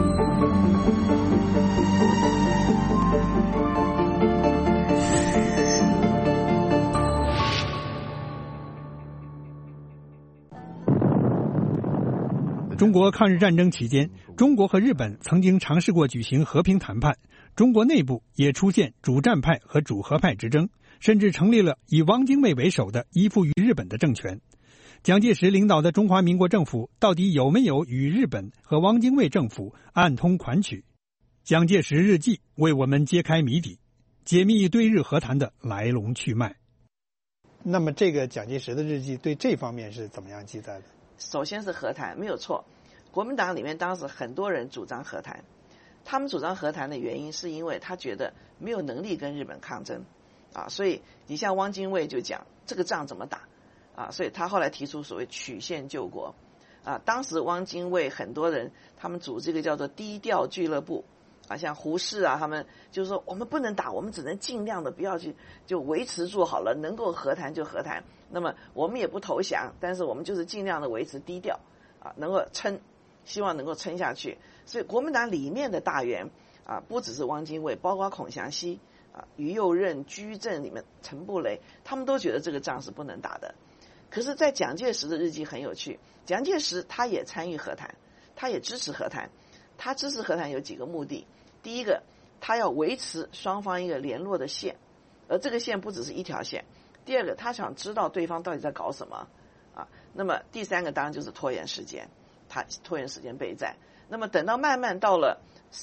中国抗日战争期间，中国和日本曾经尝试过举行和平谈判，中国内部也出现主战派和主和派之争， 甚至成立了以汪精卫为首的依附于日本的政权。蒋介石领导的中华民国政府到底有没有与日本和汪精卫政府暗通款曲？蒋介石日记为我们揭开谜底，解密对日和谈的来龙去脉。那么这个蒋介石的日记对这方面是怎么样记载的？ 首先是和谈，没有错。国民党里面当时很多人主张和谈，他们主张和谈的原因是因为他觉得没有能力跟日本抗争啊，所以你像汪精卫就讲这个仗怎么打啊，所以他后来提出所谓曲线救国啊。当时汪精卫很多人他们组织一个叫做低调俱乐部啊，像胡适啊，他们就是说我们不能打，我们只能尽量的不要去，就维持住好了，能够和谈就和谈。那么我们也不投降，但是我们就是尽量的维持低调啊，能够撑，希望能够撑下去。所以国民党里面的大员啊，不只是汪精卫，包括孔祥熙啊、于右任、居正里面陈布雷，他们都觉得这个仗是不能打的。可是，在蒋介石的日记很有趣，蒋介石他也参与和谈，他也支持和谈。他支持和谈有几个目的，第一个，他要维持双方一个联络的线，而这个线不只是一条线。第二个，他想知道对方到底在搞什么啊。那么第三个当然就是拖延时间，他拖延时间备战。那么等到慢慢到了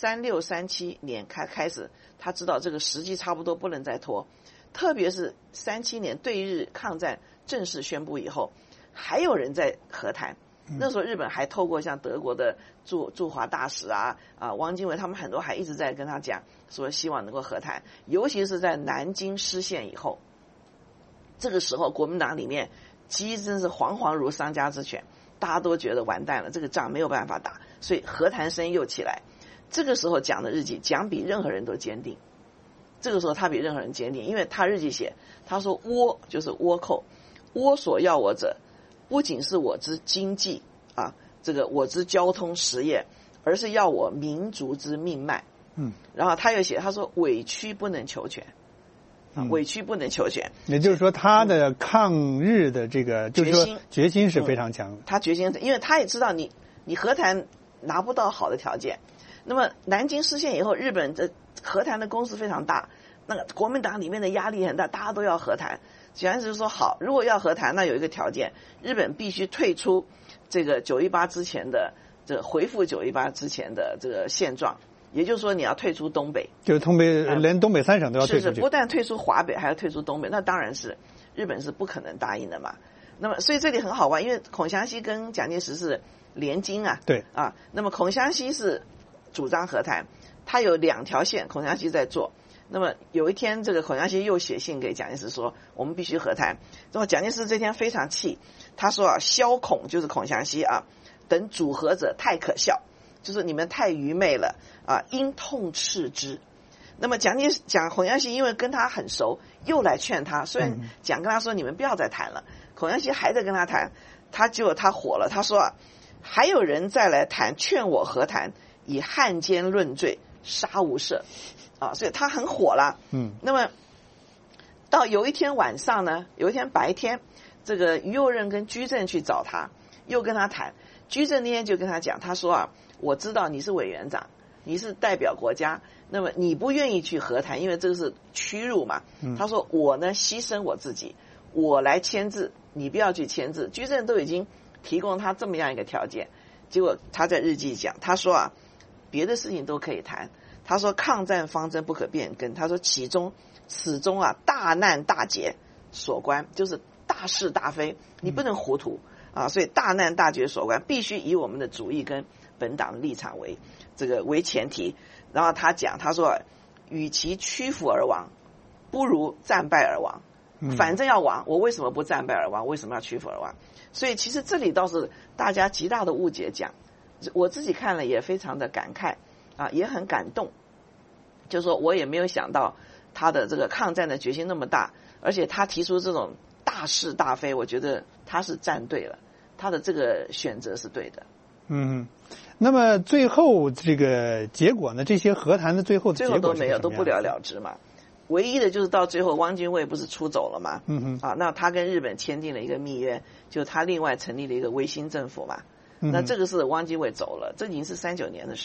36、37年开始，他知道这个时机差不多不能再拖，特别是37年对日抗战正式宣布以后，还有人在和谈。那时候日本还透过像德国的驻华大使啊汪精卫他们很多还一直在跟他讲说希望能够和谈，尤其是在南京失陷以后，这个时候国民党里面鸡真是惶惶如丧家之犬，大家都觉得完蛋了，这个仗没有办法打，所以和谈声又起来。这个时候讲的日记，讲比任何人都坚定。这个时候他比任何人坚定，因为他日记写，他说倭就是倭寇，倭所要我者，不仅是我之经济啊，这个我之交通实业，而是要我民族之命脉。然后他又写，他说委屈不能求全，委屈不能求全。 也就是说，他的抗日的这个就是说决心是非常强的。 他决心，因为他也知道你和谈拿不到好的条件。那么南京失陷以后，日本的和谈的攻势非常大，那个国民党里面的压力很大，大家都要和谈。蒋介石说好，如果要和谈，那有一个条件，日本必须退出这个918之前的这个回复918之前的这个现状，也就是说你要退出东北， 就是连东北3省都要退出去。 是不但退出华北，还要退出东北，那当然是日本是不可能答应的嘛。那么所以这里很好玩，因为孔祥熙跟蒋介石是联金啊， 对啊，那么孔祥熙是主张和谈，他有2条线，孔祥熙在做。那么有一天，这个孔祥熙又写信给蒋介石说，我们必须和谈。然后蒋介石这天非常气，他说啊，萧孔就是孔祥熙啊，等主和者太可笑，就是你们太愚昧了啊，应痛斥之。那么孔祥熙因为跟他很熟，又来劝他，虽然蒋跟他说你们不要再谈了，孔祥熙还在跟他谈，结果他火了，他说啊，还有人再来谈，劝我和谈，以汉奸论罪，杀无赦。啊，所以他很火了。那么到有一天晚上呢，有一天白天，这个于右任跟居正去找他，又跟他谈。居正那天就跟他讲，他说啊，我知道你是委员长，你是代表国家，那么你不愿意去和谈，因为这个是屈辱嘛。他说我呢牺牲我自己，我来签字，你不要去签字。居正都已经提供他这么样一个条件，结果他在日记讲，他说啊，别的事情都可以谈。他说抗战方针不可变更，他说此中啊大难大劫所关，就是大是大非，你不能糊涂啊，所以大难大劫所关必须以我们的主义跟本党的立场为前提。然后他说与其屈服而亡，不如战败而亡。反正要亡，我为什么不战败而亡？为什么要屈服而亡？所以其实这里倒是大家极大的误解，讲我自己看了也非常的感慨啊，也很感动，就是说我也没有想到他的这个抗战的决心那么大，而且他提出这种大是大非，我觉得他是站对了，他的这个选择是对的。 那么最后这个结果呢？这些和谈的最后的结果都没有，都不了了之嘛。唯一的就是到最后汪精卫不是出走了嘛？那他跟日本签订了一个密约，就他另外成立了一个维新政府嘛。那这个是汪精卫走了，这已经是39年的事了。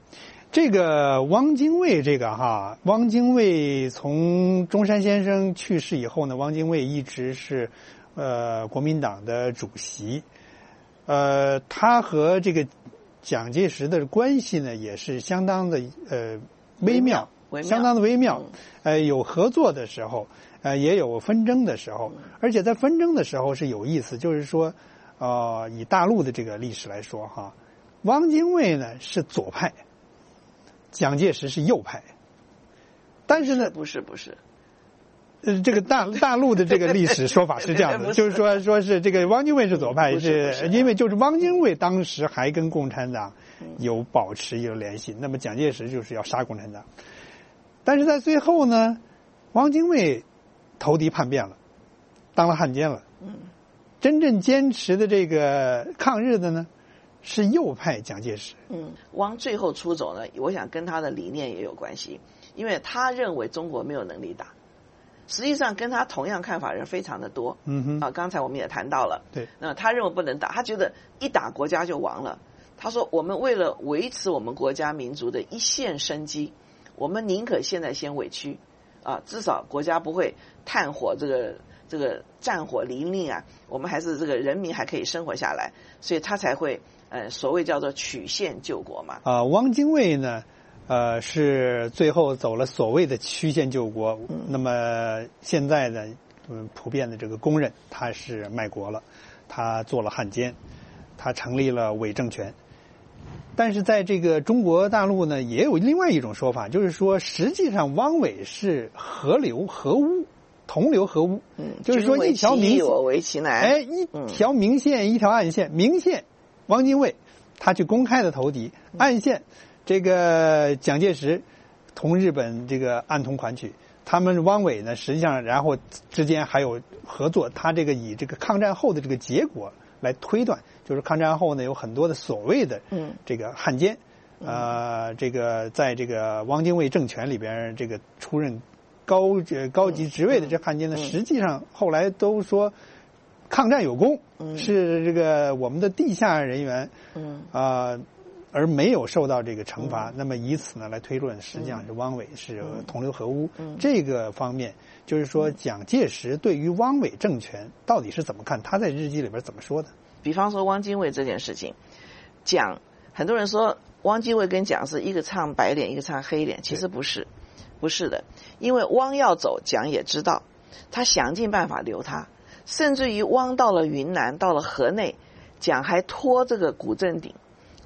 这个汪精卫汪精卫从中山先生去世以后呢，汪精卫一直是国民党的主席，他和这个蒋介石的关系呢也是相当的微妙，相当的微妙，有合作的时候，也有纷争的时候，而且在纷争的时候是有意思，就是说以大陆的这个历史来说汪精卫呢是左派，蒋介石是右派，但是呢， 不是， 这个大陆的这个历史说法是这样的，就是说是这个汪精卫是左派，是因为就是汪精卫当时还跟共产党有保持有联系，那么蒋介石就是要杀共产党，但是在最后呢，汪精卫投敌叛变了，当了汉奸了，真正坚持的这个抗日的呢，是右派蒋介石。 汪最后出走呢，我想跟他的理念也有关系，因为他认为中国没有能力打。实际上跟他同样看法人非常的多。刚才我们也谈到了。 对。 那他认为不能打，他觉得一打国家就亡了。他说我们为了维持我们国家民族的一线生机，我们宁可现在先委屈至少国家不会炭火这个战火淋漓我们还是这个人民还可以生活下来，所以他才会所谓叫做曲线救国嘛。 汪精卫呢是最后走了所谓的曲线救国，那么现在呢普遍的这个公认他是卖国了，他做了汉奸，他成立了伪政权。但是在这个中国大陆呢也有另外一种说法，就是说实际上汪伪是合流合污，同流合污，就是说一条明我为其难， 一条明线一条暗线，明线汪精卫他去公开的投敌，暗线这个蒋介石同日本这个暗通款曲，他们汪伪呢实际上然后之间还有合作，他这个以这个抗战后的这个结果来推断，就是抗战后呢有很多的所谓的这个汉奸，这个在这个汪精卫政权里边这个出任高级职位的这汉奸呢，实际上后来都说抗战有功，是这个我们的地下人员，而没有受到这个惩罚，那么以此呢来推论，实际上是汪伪是同流合污。这个方面就是说，蒋介石对于汪伪政权到底是怎么看？他在日记里边怎么说的？ 比方说汪精卫这件事情，蒋很多人说汪精卫跟蒋是一个唱白脸，一个唱黑脸，其实不是的，因为汪要走，蒋也知道，他想尽办法留他，甚至于汪到了云南，到了河内，蒋还托这个古正鼎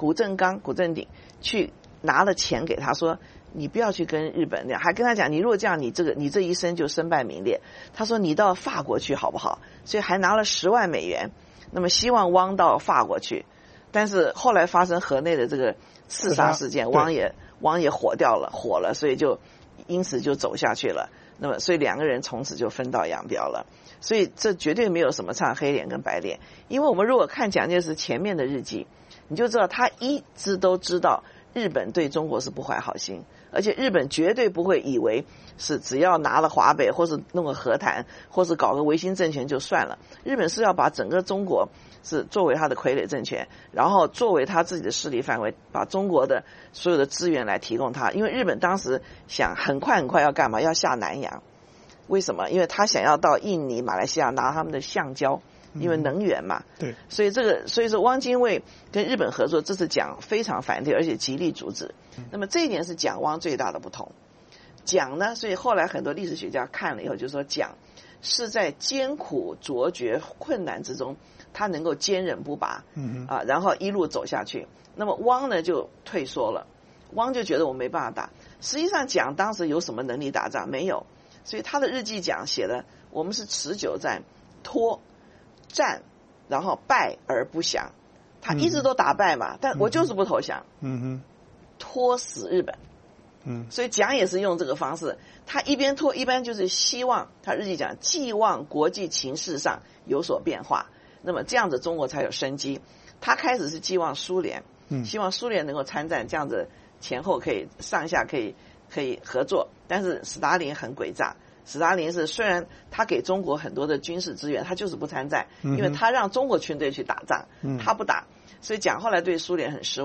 去拿了钱给他，说你不要去跟日本那样，还跟他讲你如果这样，你这一生就身败名裂。他说你到法国去好不好？所以还拿了10万美元，那么希望汪到法国去。但是后来发生河内的这个刺杀事件，汪也火了，所以就因此就走下去了。那么所以两个人从此就分道扬镳了。所以这绝对没有什么唱黑脸跟白脸，因为我们如果看蒋介石前面的日记，你就知道他一直都知道日本对中国是不怀好心，而且日本绝对不会以为是只要拿了华北或是弄个和谈或是搞个维新政权就算了，日本是要把整个中国是作为他的傀儡政权，然后作为他自己的势力范围，把中国的所有的资源来提供他。因为日本当时想很快要干嘛？要下南洋。为什么？因为他想要到印尼、马来西亚拿他们的橡胶，因为能源嘛。 对。 所以说汪精卫跟日本合作，这是蒋非常反对，而且极力阻止。那么这一点是蒋汪最大的不同。蒋呢，所以后来很多历史学家看了以后就说，蒋是在艰苦卓绝困难之中，他能够坚韧不拔，然后一路走下去。那么汪呢就退缩了，汪就觉得我没办法打。实际上蒋当时有什么能力打仗？没有。所以他的日记讲写的，我们是持久战、拖战，然后败而不降。他一直都打败嘛，但我就是不投降。拖死日本。所以蒋也是用这个方式，他一边拖，一边就是希望他日记讲，寄望国际情势上有所变化，那么这样子中国才有生机。他开始是寄望苏联，希望苏联能够参战，这样子前后可以上下可以合作。但是斯大林很诡诈，斯大林是虽然他给中国很多的军事资源，他就是不参战，因为他让中国军队去打仗，他不打。所以蒋后来对苏联很失望。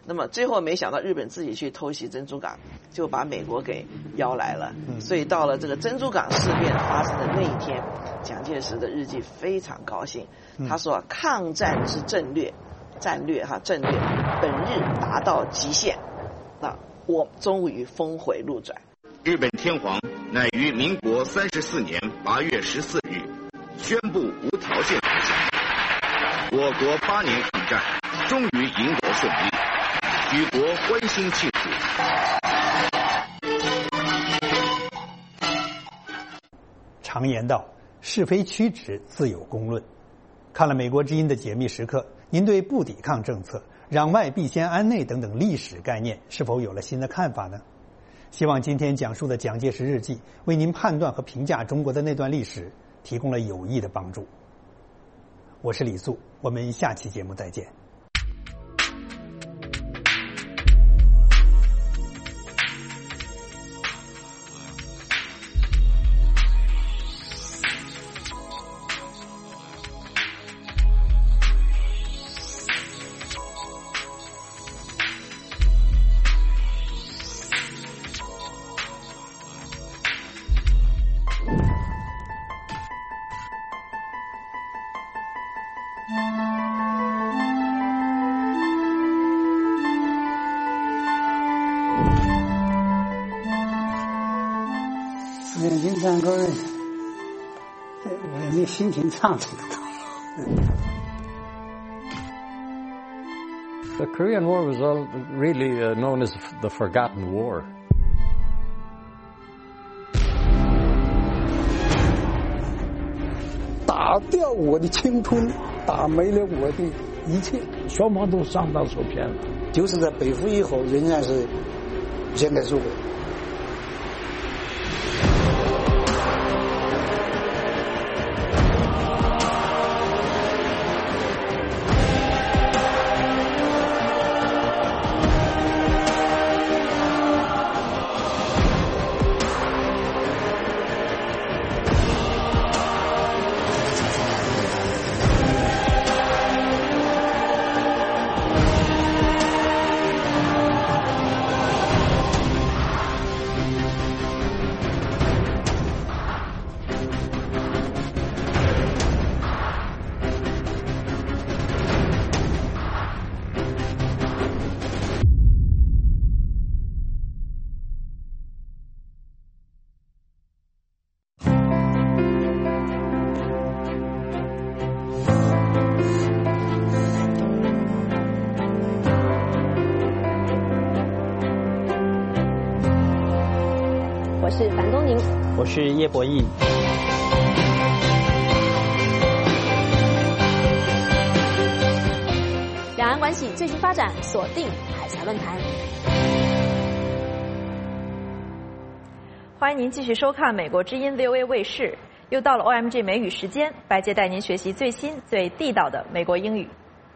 那么最后没想到日本自己去偷袭珍珠港，就把美国给邀来了。所以到了这个珍珠港事变发生的那一天，蒋介石的日记非常高兴，他说抗战之战略本日达到极限，我终于峰回路转。 日本天皇乃于民国34年8月14日宣布无条件投降，我国8年抗战终于赢得胜利，举国欢欣庆祝。 常言道，是非曲直自有公论。看了美国之音的解密时刻，您对不抵抗政策、攘外必先安内等等历史概念是否有了新的看法呢？希望今天讲述的蒋介石日记为您判断和评价中国的那段历史提供了有益的帮助。我是李素，我们下期节目再见。 眼睛唱歌，我没心情唱这个。 The Korean War was really known as the Forgotten War. 打掉我的青春，打没了我的一切， 双方都上当受骗了。 就是在北伐以后，仍然是现代社会。 我是樊东宁， 我是叶博弈。 两岸关系最新发展，锁定海峡论坛。 欢迎您继续收看美国之音 VOA 卫视，又到了 OMG 美语时间，白洁带您学习最新最地道的美国英语。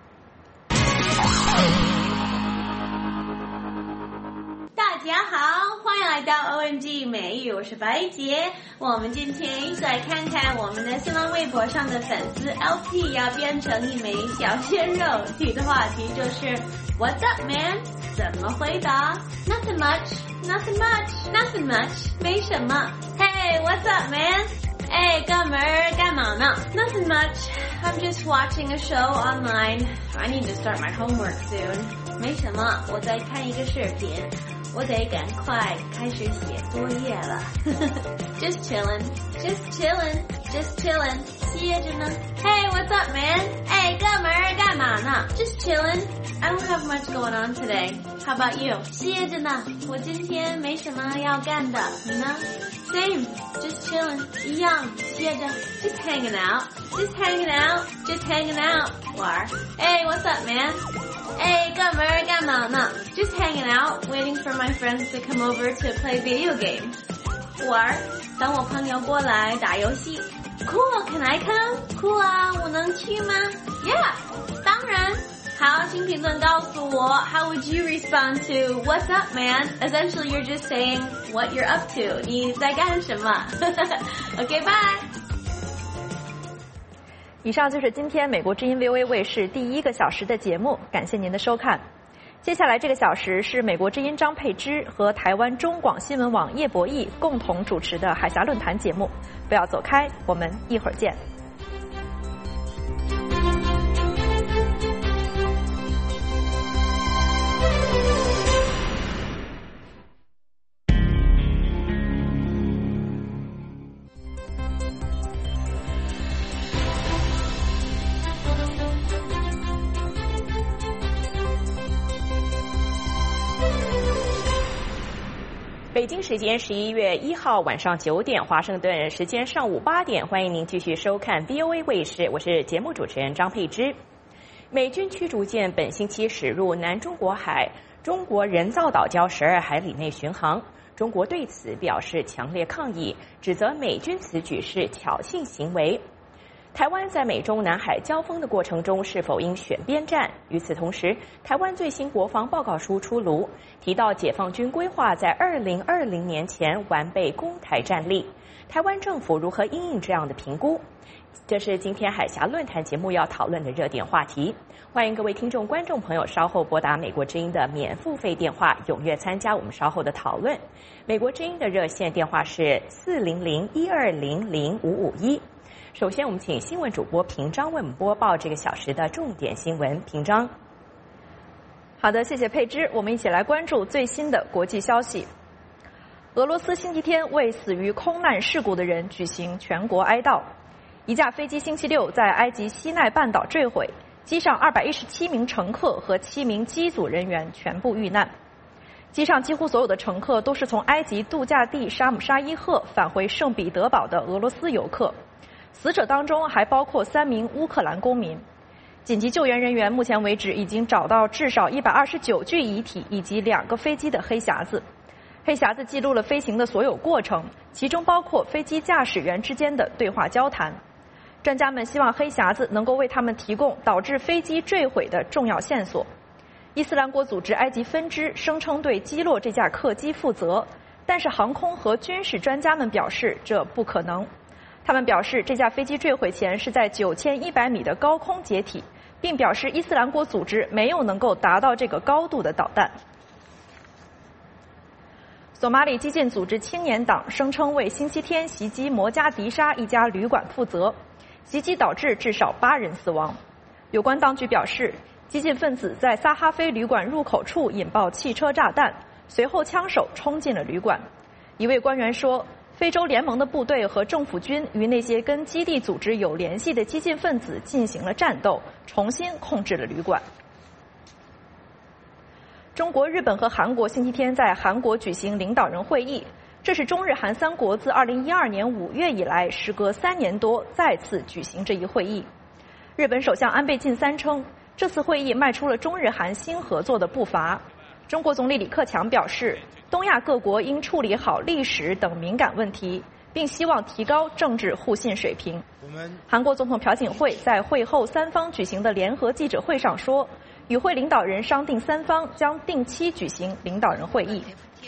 大家好，欢迎来到 OMG 美语，我是白洁。我们今天一起来看看我们的新浪微博上的粉丝 LP 要变成一枚小鲜肉，题的话题就是 What's up, man？ 怎么回答 ？Nothing much, nothing much, nothing much， 没什么。Hey, what's up, man？ 哎，哥们儿，干嘛呢 ？Nothing much. I'm just watching a show online. I need to start my homework soon. 没什么，我在看一个视频。我得赶快开始写作业了。Just chillin', just chillin', just chillin'， 歇着呢。Hey, what's up, man？ 哎，哥们儿，干嘛呢 ？Just chillin'. I don't have much going on today. How about you？ 歇着呢，我今天没什么要干的，你呢 ？Same, just chillin'， 一样，歇着。Just hanging out, just hanging out, just hanging out， 玩。Hey, what's up, man？哎，哥们儿，干嘛呢 ？Just hanging out, waiting for my friends to come over to play video games. 玩，等我朋友过来打游戏。Cool, can I come? Cool 啊，我能去吗 ？Yeah, 当然。好，请评论告诉我 ，How would you respond to What's up, man? Essentially, you're just saying what you're up to. 你在干什么？Okay, bye. 以上就是今天美国之音 VOA 卫视第1个小时的节目，感谢您的收看。 接下来这个小时是美国之音张佩芝和台湾中广新闻网叶博弈共同主持的海峡论坛节目，不要走开，我们一会儿见。 北京时间11月1号晚上9点，华盛顿时间上午8点，欢迎您继续收看 VOA 卫视，我是节目主持人张佩芝。美军驱逐舰本星期驶入南中国海，中国人造岛礁12海里内巡航。中国对此表示强烈抗议，指责美军此举是挑衅行为。台湾在美中南海交锋的过程中是否应选边站？与此同时，台湾最新国防报告书出炉，提到解放军规划在2020年前完备攻台战力。台湾政府如何因应这样的评估？这是今天海峡论坛节目要讨论的热点话题。欢迎各位听众观众朋友稍后拨打美国之音的免付费电话，踊跃参加我们稍后的讨论。美国之音的热线电话是400-1200-551。首先，我们请新闻主播平章为我们播报这个小时的重点新闻。平章， 好的，谢谢佩芝。我们一起来关注最新的国际消息。俄罗斯星期天为死于空难事故的人举行全国哀悼。一架飞机星期六在埃及西奈半岛坠毁，机上217名乘客和7名机组人员全部遇难。机上几乎所有的乘客都是从埃及度假地沙姆沙伊赫返回圣彼得堡的俄罗斯游客。死者当中还包括3名乌克兰公民。紧急救援人员目前为止已经找到至少129具遗体以及2个飞机的黑匣子。黑匣子记录了飞行的所有过程，其中包括飞机驾驶员之间的对话交谈。专家们希望黑匣子能够为他们提供导致飞机坠毁的重要线索。伊斯兰国组织埃及分支声称对击落这架客机负责，但是航空和军事专家们表示这不可能。他们表示，这架飞机坠毁前是在9100米的高空解体，并表示伊斯兰国组织没有能够达到这个高度的导弹。索马里激进组织青年党声称为星期天袭击摩加迪沙一家旅馆负责，袭击导致至少8人死亡。有关当局表示，激进分子在萨哈菲旅馆入口处引爆汽车炸弹，随后枪手冲进了旅馆。一位官员说，非洲联盟的部队和政府军与那些跟基地组织有联系的激进分子进行了战斗，重新控制了旅馆。中国、日本和韩国星期天在韩国举行领导人会议，这是中日韩3国自2012年5月以来时隔3年多再次举行这一会议。日本首相安倍晋三称，这次会议迈出了中日韩新合作的步伐。中国总理李克强表示，东亚各国应处理好历史等敏感问题，并希望提高政治互信水平。韩国总统朴槿惠在会后3方举行的联合记者会上说，与会领导人商定3方将定期举行领导人会议。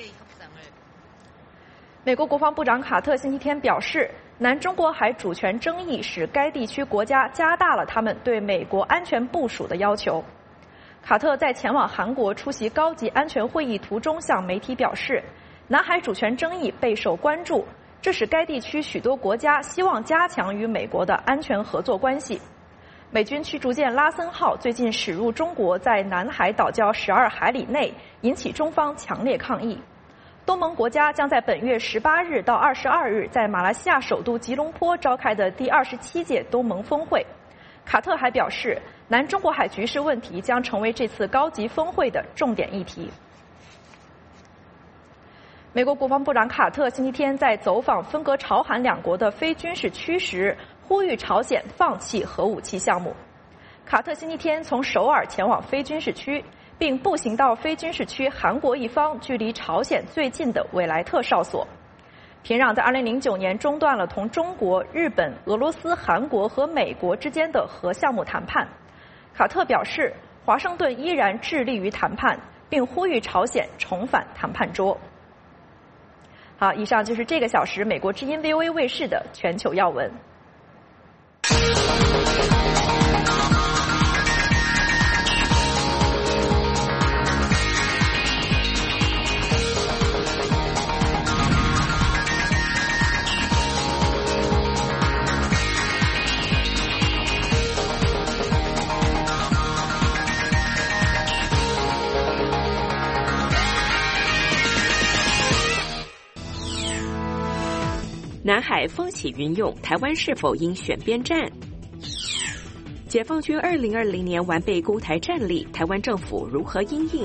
美国国防部长卡特星期天表示，南中国海主权争议使该地区国家加大了他们对美国安全部署的要求。卡特在前往韩国出席高级安全会议途中向媒体表示，南海主权争议备受关注，这使该地区许多国家希望加强与美国的安全合作关系。美军驱逐舰拉森号最近驶入中国在南海岛礁12海里内，引起中方强烈抗议。东盟国家将在本月18日到22日在马来西亚首都吉隆坡召开的第27届东盟峰会。卡特还表示，南中国海局势问题将成为这次高级峰会的重点议题。美国国防部长卡特星期天在走访分隔朝韩2国的非军事区时，呼吁朝鲜放弃核武器项目。卡特星期天从首尔前往非军事区，并步行到非军事区韩国一方距离朝鲜最近的韦莱特哨所。平壤在2009年中断了同中国、日本、俄罗斯、韩国和美国之间的核项目谈判。卡特表示，华盛顿依然致力于谈判，并呼吁朝鲜重返谈判桌。好，以上就是这个小时美国之音 VOA 卫视的全球要闻。 南海风起云涌，台湾是否应选边站？解放军2020年完备攻台战力，台湾政府如何因应？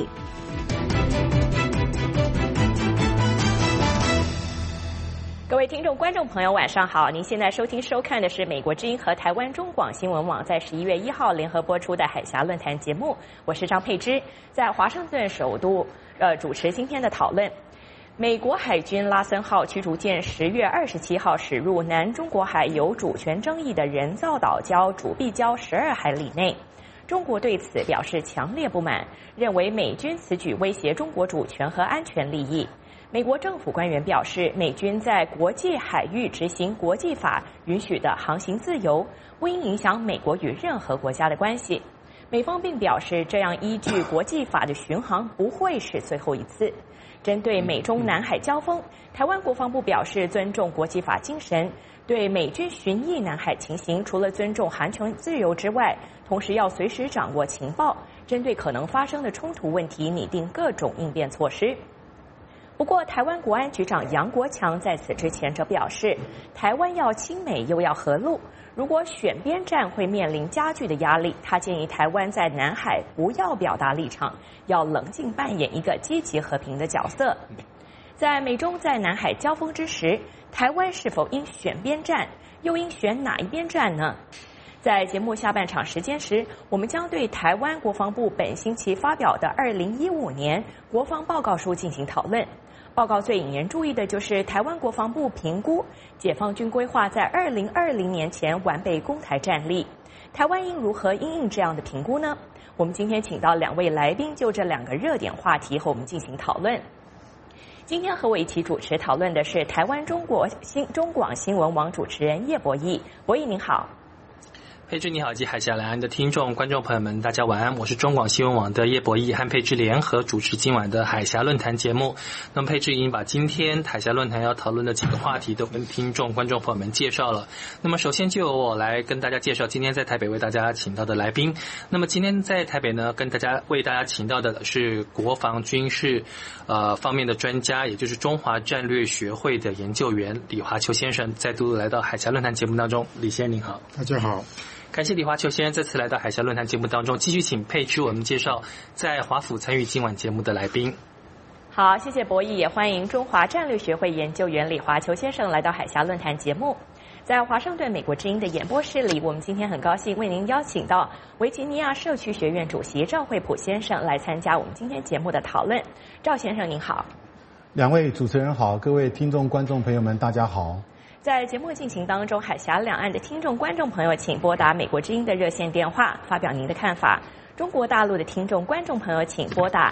各位听众、观众朋友，晚上好！您现在收看的是美国之音和台湾中广新闻网在11月1号联合播出的海峡论坛节目，我是张佩芝，在华盛顿首都主持今天的讨论。美国海军拉森号驱逐舰10月27号驶入南中国海有主权争议的人造岛礁主碧礁12海里内，中国对此表示强烈不满，认为美军此举威胁中国主权和安全利益。美国政府官员表示，美军在国际海域执行国际法允许的航行自由，不应影响美国与任何国家的关系。美方并表示，这样依据国际法的巡航不会是最后一次。针对美中南海交锋，台湾国防部表示尊重国际法精神，对美军巡弋南海情形，除了尊重航权自由之外，同时要随时掌握情报，针对可能发生的冲突问题拟定各种应变措施。不过，台湾国安局长杨国强在此之前则表示，台湾要亲美又要和陆，如果选边站会面临加剧的压力。他建议台湾在南海不要表达立场，要冷静扮演一个积极和平的角色。在美中在南海交锋之时，台湾是否应选边站，又应选哪一边站呢？在节目下半场时间时，我们将对台湾国防部本星期发表的2015年国防报告书进行讨论。报告最引人注意的就是台湾国防部评估解放军规划在2020年前完备攻台战力，台湾应如何因应这样的评估呢？我们今天请到2位来宾就这2个热点话题和我们进行讨论。今天和我一起主持讨论的是台湾中广新闻网主持人叶博弈。博弈您好。 佩芝你好，及海峡两岸的听众观众朋友们，大家晚安，我是中广新闻网的叶博弈，和佩芝联合主持今晚的海峡论坛节目。那么佩芝已经把今天海峡论坛要讨论的几个话题都跟听众观众朋友们介绍了。那么首先就由我来跟大家介绍今天在台北为大家请到的来宾。那么今天在台北呢，为大家请到的是国防军事方面的专家，也就是中华战略学会的研究员李华秋先生，再度来到海峡论坛节目当中。李先生您好。 大家好。 感谢李华秋先生这次来到海峡论坛节目当中，继续请佩芝我们介绍在华府参与今晚节目的来宾。 好，谢谢博弈，也欢迎中华战略学会研究员李华秋先生来到海峡论坛节目。在华盛顿美国之音的演播室里，我们今天很高兴为您邀请到维吉尼亚社区学院主席赵惠普先生来参加我们今天节目的讨论。赵先生您好。 2位主持人好，各位听众观众朋友们大家好。 在节目进行当中，海峡两岸的听众观众朋友请拨打美国之音的热线电话发表您的看法，中国大陆的听众观众朋友请拨打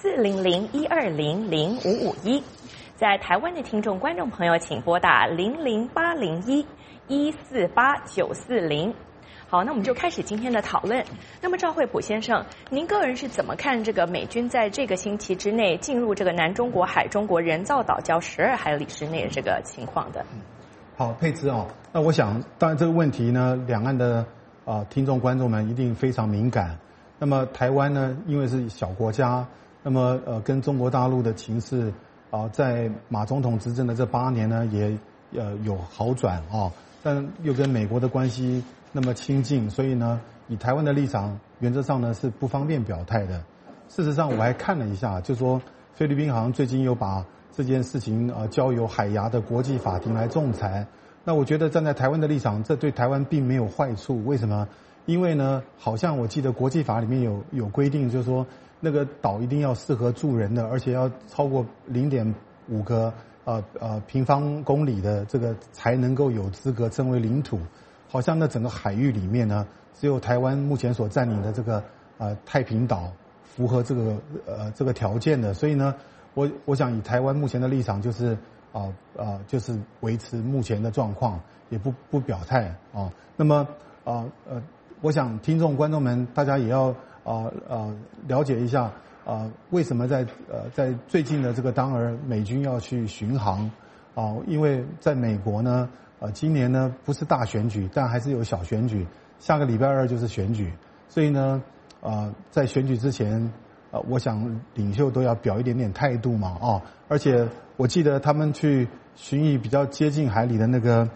400-120-0551，在台湾的听众观众朋友请拨打00801-148-940。好，那我们就开始今天的讨论。那么赵惠普先生，您个人是怎么看这个美军在这个星期之内进入这个南中国海中国人造岛礁12海里之内的这个情况的？ 好，佩芝那我想当然这个问题呢，两岸的听众观众们一定非常敏感。那么台湾呢，因为是小国家，那么跟中国大陆的情势在马总统执政的这8年呢，也有好转但又跟美国的关系那么亲近，所以呢，以台湾的立场，原则上呢是不方便表态的。事实上，我还看了一下，就说菲律宾好像最近又把这件事情交由海牙的国际法庭来仲裁。那我觉得站在台湾的立场，这对台湾并没有坏处。为什么？因为呢，好像我记得国际法里面有规定，就是说那个岛一定要适合住人的，而且要超过0.5个平方公里的这个才能够有资格称为领土。好像那整个海域里面呢，只有台湾目前所占领的这个太平岛符合这个条件的。所以呢，我想以台湾目前的立场就是就是维持目前的状况，也不表态那么我想听众观众们大家也要了解一下为什么在最近的这个当儿美军要去巡航因为在美国呢今年呢不是大选举，但还是有小选举，下个礼拜2就是选举，所以呢在选举之前我想领袖都要表一点点态度嘛，而且我记得他们去巡弋比较接近海里的那个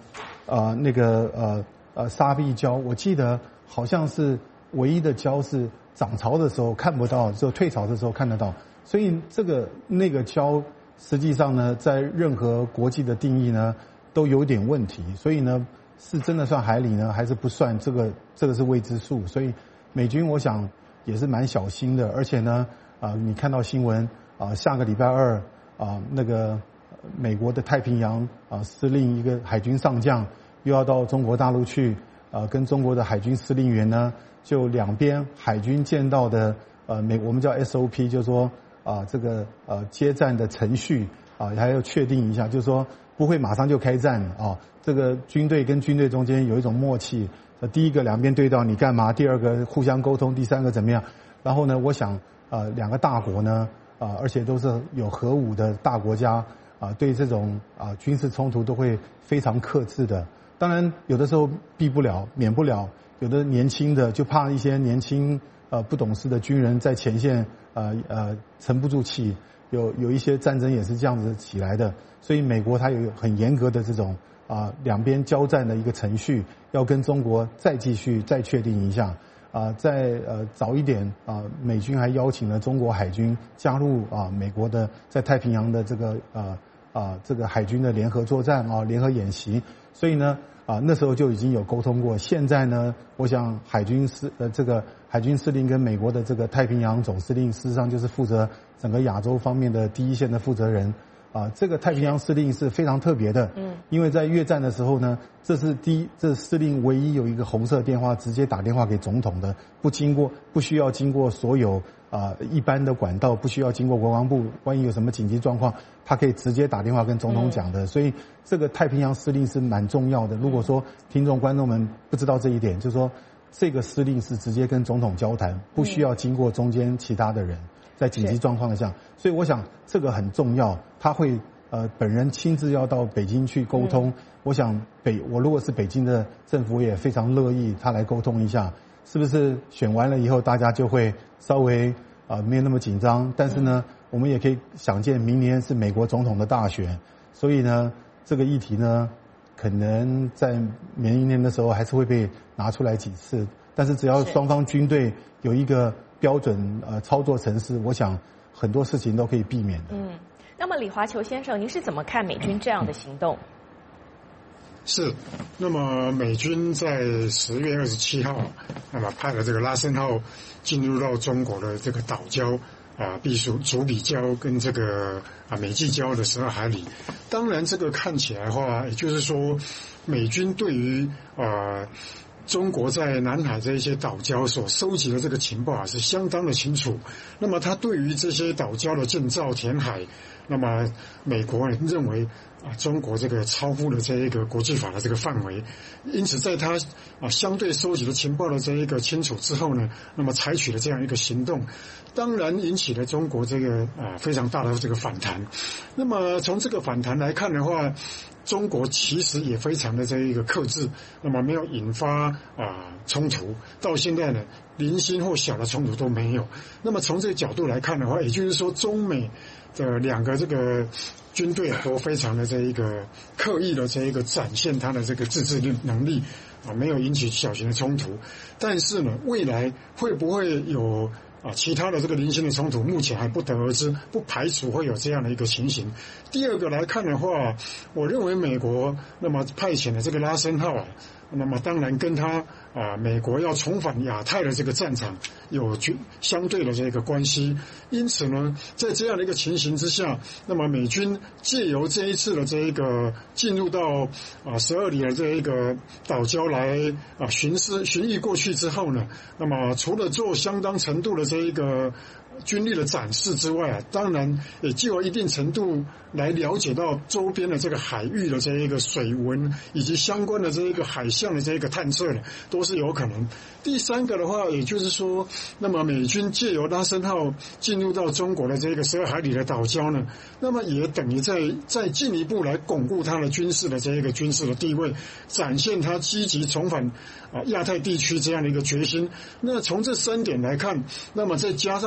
沙壁礁，我记得好像是唯一的礁是涨潮的时候看不到，只有退潮的时候看得到。所以那个礁实际上呢，在任何国际的定义呢都有点问题，所以呢是真的算海里呢还是不算，这个是未知数。所以美军我想也是蛮小心的，而且呢你看到新闻下个礼拜二那个美国的太平洋司令一个海军上将又要到中国大陆去跟中国的海军司令员呢就两边海军见到的我们叫 SOP， 就是说这个接战的程序还要确定一下，就是说不会马上就开战这个军队跟军队中间有一种默契，第一个两边对到你干嘛，第二个互相沟通，第三个怎么样。然后呢我想两个大国呢而且都是有核武的大国家对这种军事冲突都会非常克制的。当然有的时候避不了免不了，有的年轻的就怕一些年轻不懂事的军人在前线沉不住气，有一些战争也是这样子起来的。所以美国它有很严格的这种两边交战的一个程序，要跟中国再继续再确定一下。在早一点美军还邀请了中国海军加入美国的在太平洋的这个海军的联合作战联合演习。所以呢那时候就已经有沟通过。现在呢我想这个海军司令跟美国的这个太平洋总司令事实上就是负责整个亚洲方面的第一线的负责人这个太平洋司令是非常特别的，因为在越战的时候呢，这司令唯一有一个红色电话直接打电话给总统的，不需要经过所有一般的管道，不需要经过国防部，万一有什么紧急状况，他可以直接打电话跟总统讲的。所以这个太平洋司令是蛮重要的。如果说听众观众们不知道这一点，就是说这个司令是直接跟总统交谈，不需要经过中间其他的人。在紧急状况下，所以我想这个很重要，他会本人亲自要到北京去沟通。我想我如果是北京的政府也非常乐意他来沟通一下，是不是选完了以后大家就会稍微没有那么紧张。但是呢我们也可以想见明年是美国总统的大选，所以呢这个议题呢可能在明年的时候还是会被拿出来几次，但是只要双方军队有一个标准操作程式，我想很多事情都可以避免的。 那么李华球先生，您是怎么看美军这样的行动？ 是，那么美军在10月27号，那么派了这个拉森号进入到中国的这个岛礁主比礁跟这个美济礁的12海里。当然这个看起来的话，也就是说美军对于中国在南海这一些岛礁所收集的这个情报是相当的清楚。那么他对于这些岛礁的建造填海，那么美国认为中国这个超乎了这一个国际法的这个范围，因此在他相对收集的情报的这一个清楚之后呢，那么采取了这样一个行动，当然引起了中国这个非常大的这个反弹。那么从这个反弹来看的话，中国其实也非常的这一个克制，那么没有引发冲突，到现在呢零星或小的冲突都没有。那么从这个角度来看的话，也就是说中美的两个这个军队都非常的这一个刻意的这一个展现他的这个自制能力没有引起小型的冲突。但是呢未来会不会有其他的这个零星的冲突，目前还不得而知，不排除会有这样的一个情形。第二个来看的话，我认为美国那么派遣的这个拉森号那么当然跟他美国要重返亚太的这个战场有相对的这个关系。因此呢在这样的一个情形之下，那么美军借由这一次的这一个进入到12里的这一个岛礁来巡弋过去之后呢，那么除了做相当程度的这一个军力的展示之外当然也具有一定程度来了解到周边的这个海域的这一个水文以及相关的这一个海象的这一个探测呢，都是有可能。第三个的话，也就是说，那么美军借由拉森号进入到中国的这个12海里的岛礁呢，那么也等于再进一步来巩固它的军事的这一个军事的地位，展现它积极重返亚太地区这样的一个决心。那从这3点来看，那么再加上中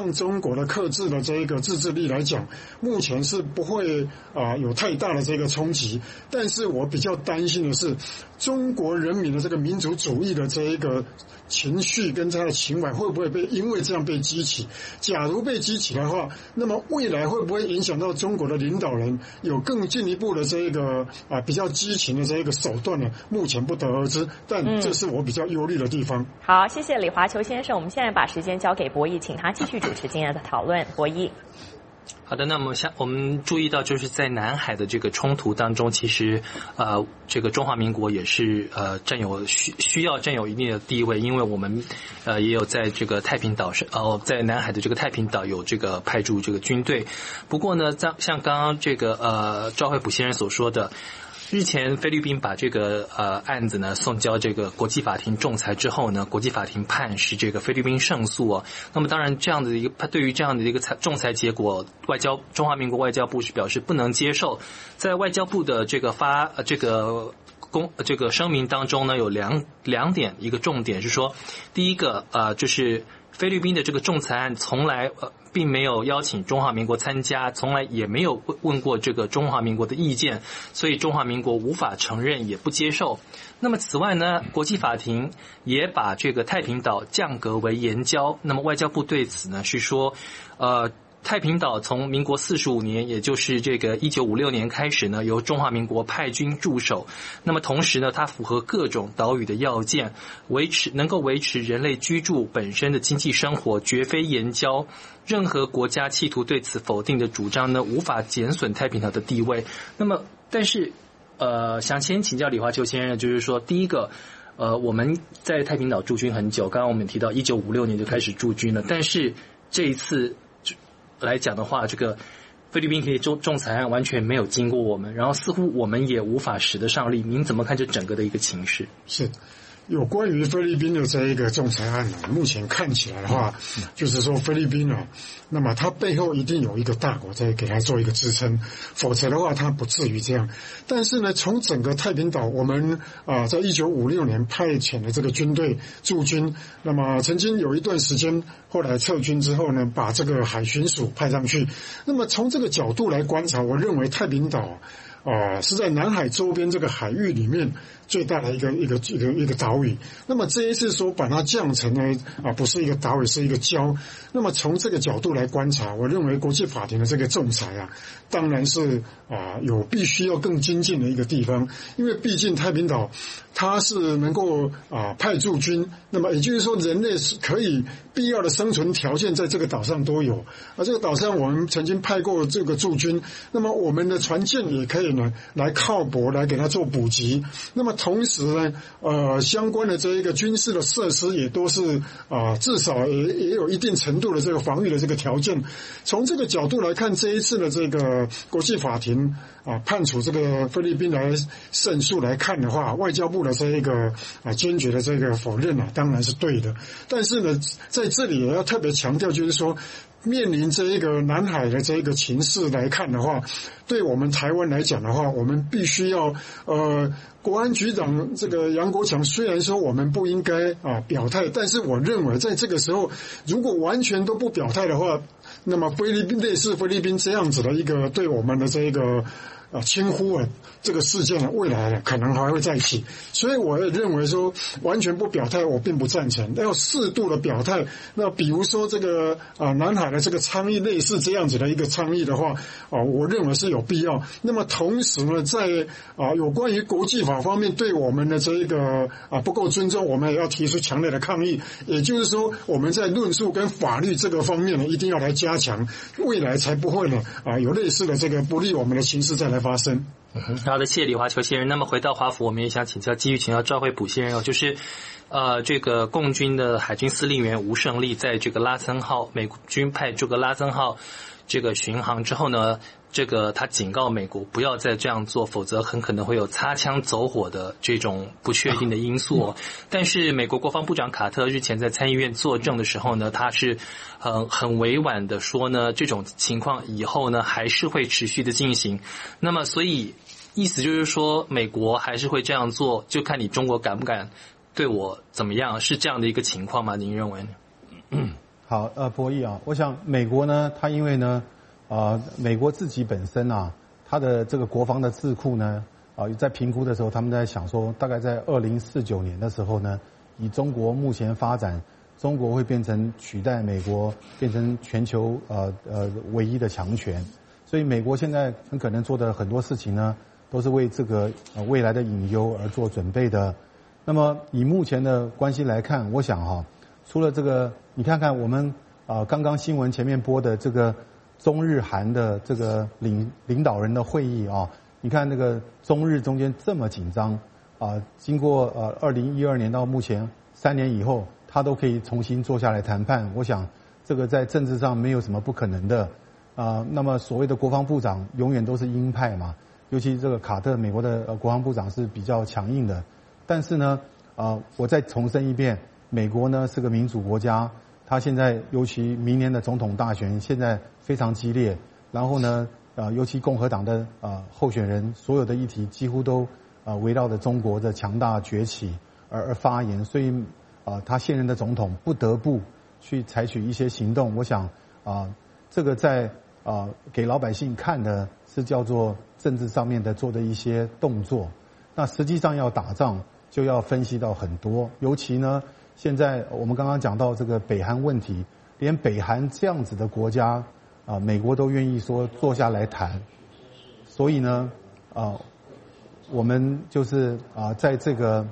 国的克制的这一个自制力来讲，目前是不会有太大的这个冲击。但是我比较担心的是，中国人民的这个民族主义的这一个情绪跟他的情怀会不会因为这样被激起？假如被激起的话，那么未来会不会影响到中国的领导人有更进一步的这一个比较激情的这一个手段呢？目前不得而知，但这是我比较忧虑的地方。 好，谢谢李华球先生。我们现在把时间交给博弈，请他继续主持今天的讨论。博弈。 好的，那么我们注意到，就是在南海的这个冲突当中，其实这个中华民国也是需要占有一定的地位，因为我们也有在这个太平岛上在南海的这个太平岛有这个派驻这个军队。不过呢，像刚刚这个赵惠普先生所说的，日前菲律宾把这个案子呢送交这个国际法庭仲裁之后呢，国际法庭判是这个菲律宾胜诉哦。那么当然这样的一个对于这样的一个仲裁结果，中华民国外交部是表示不能接受。在外交部的这个这个声明当中呢，有两点，一个重点是说，第一个就是菲律宾的这个仲裁案从来并没有邀请中华民国参加，从来也没有问过这个中华民国的意见，所以中华民国无法承认也不接受。那么此外呢，国际法庭也把这个太平岛降格为延交。那么外交部对此呢是说，太平岛从民国45年，也就是这个1956年开始呢，由中华民国派军驻守。那么同时呢，它符合各种岛屿的要件，能够维持人类居住本身的经济生活，绝非延交。任何国家企图对此否定的主张呢，无法减损太平岛的地位。那么，但是想先请教李华球先生，就是说，第一个，我们在太平岛驻军很久，刚刚我们提到1956年就开始驻军了，但是这一次来讲的话，这个菲律宾可以仲裁案完全没有经过我们，然后似乎我们也无法使得上力。您怎么看这整个的一个情势？ 是有关于菲律宾的这一个仲裁案呢，目前看起来的话，就是说菲律宾啊，那么它背后一定有一个大国在给它做一个支撑，否则的话它不至于这样。但是呢，从整个太平岛，我们在1956年派遣的这个军队驻军，那么曾经有一段时间，后来撤军之后呢，把这个海巡署派上去。那么从这个角度来观察，我认为太平岛是在南海周边这个海域里面最大的一个岛屿。那么这一次说把它降成呢不是一个岛屿，是一个礁。那么从这个角度来观察，我认为国际法庭的这个仲裁当然是有必须要更精进的一个地方，因为毕竟太平岛它是能够派驻军，那么也就是说人类是可以必要的生存条件在这个岛上都有。这个岛上我们曾经派过这个驻军，那么我们的船舰也可以呢来靠泊，来给它做补给。那么同时呢相关的这一个军事的设施也都是至少也有一定程度的这个防御的这个条件。从这个角度来看，这一次的这个国际法庭判处这个菲律宾来胜诉来看的话，外交部的这一个坚决的这个否认当然是对的。但是呢，在这里也要特别强调，就是说面临这一个南海的这一个情势来看的话，对我们台湾来讲的话，我们必须要国安局长这个杨国强虽然说我们不应该表态，但是我认为在这个时候如果完全都不表态的话，那么类似菲律宾这样子的一个对我们的这一个轻忽这个事件未来可能还会再起。所以我也认为说完全不表态我并不赞成，要适度的表态。那比如说这个南海的这个倡议，类似这样子的一个倡议的话我认为是有必要。那么同时呢，在有关于国际法方面对我们的这一个不够尊重，我们也要提出强烈的抗议。也就是说我们在论述跟法律这个方面呢一定要来加强，未来才不会呢有类似的这个不利我们的情势再来发生。 好的，谢谢李华球先生。那么回到华府，我们也想继续请教赵惠普先生就是这个共军的海军司令员吴胜利在这个拉森号美军派这个拉森号这个巡航之后呢，这个他警告美国不要再这样做，否则很可能会有擦枪走火的这种不确定的因素但是美国国防部长卡特日前在参议院作证的时候呢，他是很委婉的说呢，这种情况以后呢还是会持续的进行。那么所以意思就是说美国还是会这样做，就看你中国敢不敢对我怎么样，是这样的一个情况吗？您认为呢？ 好，博弈啊，我想美国呢，它因为呢，美国自己本身啊，它的这个国防的智库呢，在评估的时候，他们在想说，大概在2049年的时候呢，以中国目前发展，中国会变成取代美国，变成全球唯一的强权。所以美国现在很可能做的很多事情呢，都是为这个未来的隐忧而做准备的。那么以目前的关系来看，我想除了这个，你看看我们刚刚新闻前面播的这个中日韩的这个领导人的会议啊，你看那个中日中间这么紧张经过2012年到目前3年以后，他都可以重新坐下来谈判。我想这个在政治上没有什么不可能的那么所谓的国防部长永远都是鹰派嘛，尤其这个卡特美国的国防部长是比较强硬的。但是呢我再重申一遍，美国呢是个民主国家，它现在尤其明年的总统大选现在非常激烈，然后呢尤其共和党的候选人所有的议题几乎都围绕着中国的强大崛起而发言，所以他现任的总统不得不去采取一些行动。我想这个在给老百姓看的是叫做政治上面的做的一些动作，那实际上要打仗就要分析到很多，尤其呢现在我们刚刚讲到这个北韩问题，连北韩这样子的国家美国都愿意说坐下来谈，所以呢我们就是在这个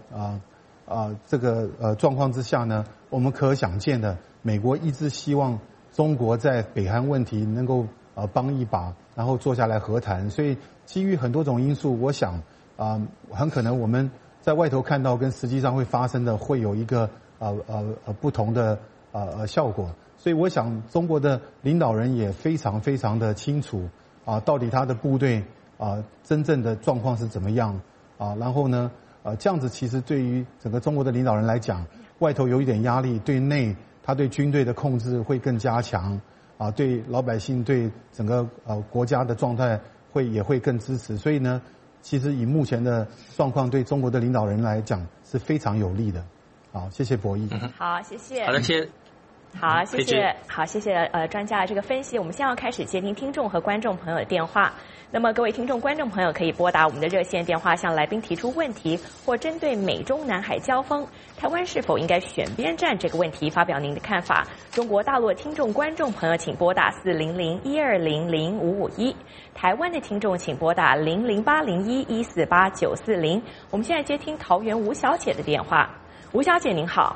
状况之下呢，我们可想见的，美国一直希望中国在北韩问题能够帮一把，然后坐下来和谈。所以基于很多种因素，我想很可能我们在外头看到跟实际上会发生的会有一个不同的效果。所以我想中国的领导人也非常非常的清楚到底他的部队真正的状况是怎么样然后呢这样子其实对于整个中国的领导人来讲，外头有一点压力，对内他对军队的控制会更加强对老百姓对整个国家的状态也会更支持。所以呢其实以目前的状况对中国的领导人来讲是非常有利的。好，谢谢博弈。 好，谢谢。 好的，谢谢。 好，谢谢。好，谢谢专家的这个分析。我们现在要开始接听听众和观众朋友的电话。那么各位听众观众朋友可以拨打我们的热线电话向来宾提出问题，或针对美中南海交锋，台湾是否应该选边站这个问题发表您的看法。中国大陆的听众观众朋友请拨打400-1200-551，台湾的听众请拨打00801-148-940。我们现在接听桃园吴小姐的电话。吴小姐您好。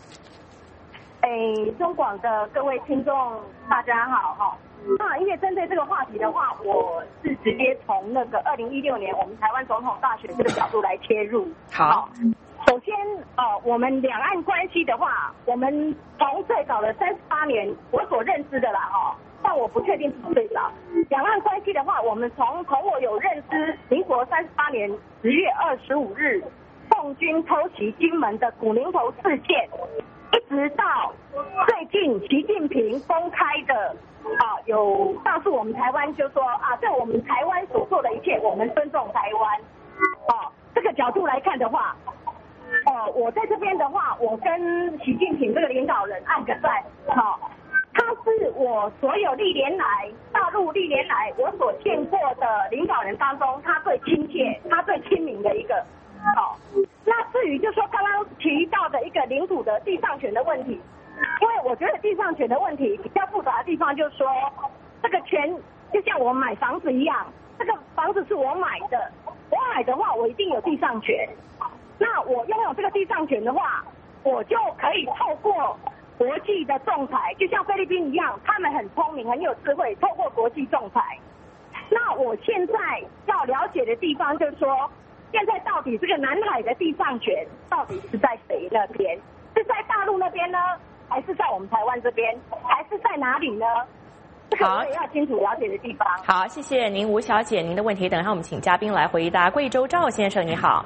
中广的各位听众大家好哈。因为针对这个话题的话，我是直接从那个2016年我们台湾总统大选这个角度来切入。好，首先我们两岸关系的话，我们从最早的38年我所认知的啦但我不确定是最早。两岸关系的话，我们从我有认知，民国38年10月25日，共军偷袭金门的古宁头事件，一直到最近习近平公开的有告诉我们台湾，就说对我们台湾所做的一切，我们尊重台湾。这个角度来看的话，我在这边的话，我跟习近平这个领导人按个赞。他是我所有大陆历年来我所见过的领导人当中，他最亲切、他最亲民的一个。那至于就说刚刚提到的一个领土的地上权的问题，因为我觉得地上权的问题比较复杂的地方就是说，这个权就像我买房子一样，这个房子是我买的，我买的话我一定有地上权。那我拥有这个地上权的话，我就可以透过国际的仲裁，就像菲律宾一样，他们很聪明很有智慧，透过国际仲裁。那我现在要了解的地方就是说，现在到底这个南海的地上权到底是在谁那边？是在大陆那边呢，还是在我们台湾这边，还是在哪里呢？这个我也要清楚了解的地方。 好，谢谢您吴小姐您的问题，等一下我们请嘉宾来回答。贵州赵先生你好。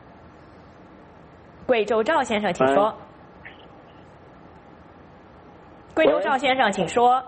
贵州赵先生请说。贵州赵先生请说。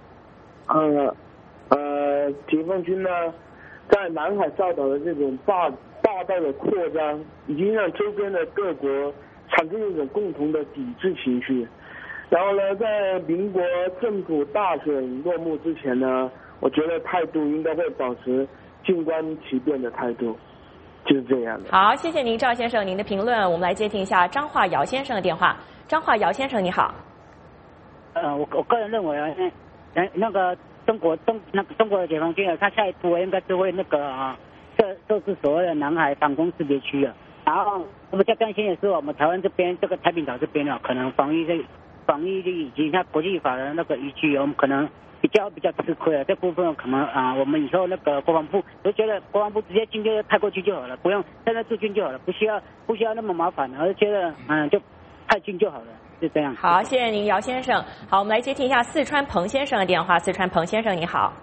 解放军呢在南海造岛的这种霸道的扩张，已经让周边的各国产生一种共同的抵制情绪。 然后呢，在民国政府大选落幕之前呢，我觉得态度应该会保持静观其变的态度，就是这样的。 好，谢谢您赵先生您的评论。我们来接听一下张化尧先生的电话。张化尧先生你好。 我个人认为啊，那个中国的解放军啊，他下一步应该是会设置所谓的南海防空识别区啊。然后我们较担心的是，我们台湾这边这个太平岛这边啊，可能防疫以及像国际法的那个依据，我们可能比较吃亏了。这部分可能我们以后那个国防部，我觉得国防部直接军就派过去就好了，不用现在驻军就好了，不需要那么麻烦。我就觉得就派军就好了。是这样。 好，谢谢您，姚先生。好，我们来接听一下四川彭先生的电话。四川彭先生，你好。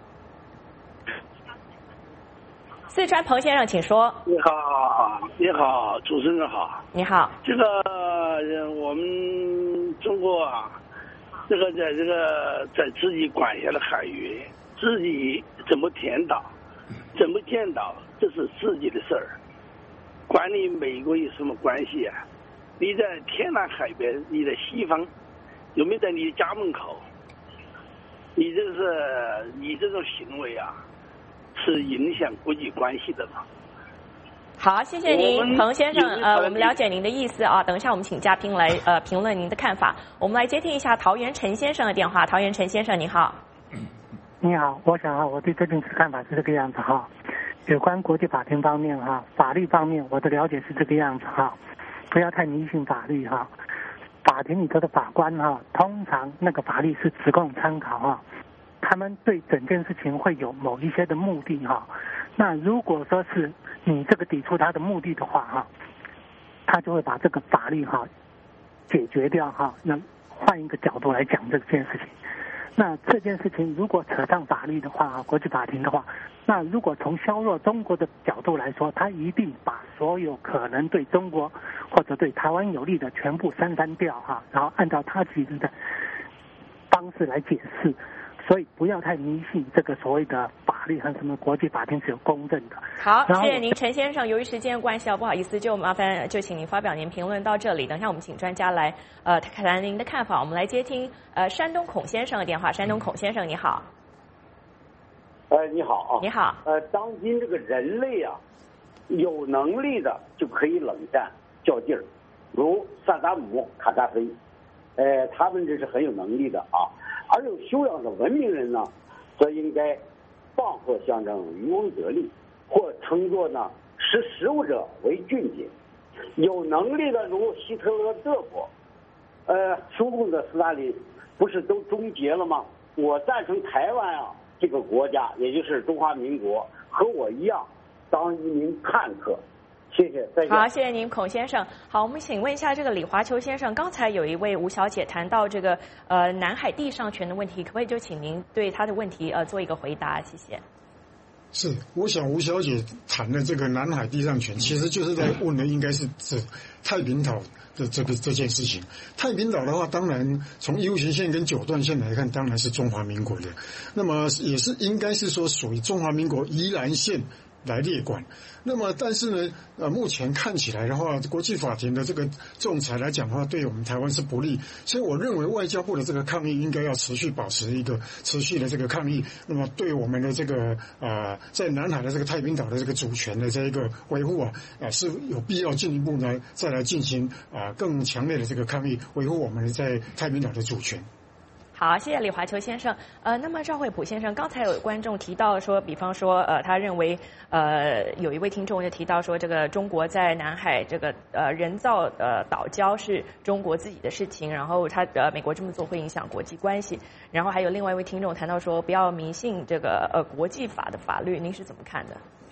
四川彭先生，请说。 你好，主持人好。 你好。 这个我们中国啊，在自己管辖的海域，自己怎么填岛，怎么建岛，这是自己的事儿，管你美国有什么关系啊？你在天南海边，你的西方有没有在你的家门口？你这种行为啊，是影响国际关系的嘛？ 好，谢谢您，彭先生。我们了解您的意思啊。等一下，我们请嘉宾来评论您的看法。我们来接听一下桃园陈先生的电话。桃园陈先生，你好。 你好，我想我对这件事看法是这个样子哈。有关国际法庭方面哈，法律方面我的了解是这个样子哈。不要太迷信法律哈，法庭里头的法官哈，通常那个法律是只供参考哈，他们对整件事情会有某一些的目的哈。那如果说是你这个抵触他的目的的话哈，他就会把这个法律哈解决掉哈。那换一个角度来讲这件事情，那这件事情如果扯上法律的话，国际法庭的话，那如果从削弱中国的角度来说，他一定把所有可能对中国或者对台湾有利的全部删掉哈，然后按照他自己的方式来解释。所以不要太迷信这个所谓的法律和什么国际法庭是有公正的。 好，谢谢您，陈先生。由于时间关系不好意思，就麻烦就请您发表您评论到这里。等一下我们请专家来谈您的看法。我们来接听山东孔先生的电话。山东孔先生，你好。 你好啊。 你好。 当今这个人类啊，有能力的就可以冷战较劲儿，如萨达姆、卡扎菲，他们这是很有能力的啊。而有修养的文明人呢，则应该放获象征渔翁得利，或称作呢识时务者为俊杰。有能力的如希特勒德国，苏共的斯大林，不是都终结了吗？我赞成台湾啊这个国家，也就是中华民国，和我一样当一名看客。谢谢，再见。 好，谢谢您，孔先生。好，我们请问一下这个李华球先生，刚才有一位吴小姐谈到这个南海地上权的问题，可不可以就请您对她的问题做一个回答？谢谢。 是，我想吴小姐谈的这个南海地上权，其实就是在问的应该是指太平岛的这件事情。太平岛的话，当然从U型线跟九段线来看，当然是中华民国的，那么也是应该是说属于中华民国宜兰县来列管。那么但是呢目前看起来的话，国际法庭的这个仲裁来讲的话，对我们台湾是不利，所以我认为外交部的这个抗议应该要持续保持一个持续的这个抗议，那么对我们的这个在南海的这个太平岛的这个主权的这一个维护是有必要进一步呢再来进行更强烈的这个抗议，维护我们在太平岛的主权。 好，谢谢李华球先生。那么赵惠普先生，刚才有观众提到说，比方说他认为有一位听众就提到说，这个中国在南海这个人造岛礁是中国自己的事情，然后美国这么做会影响国际关系。然后还有另外一位听众谈到说，不要迷信这个国际法的法律，您是怎么看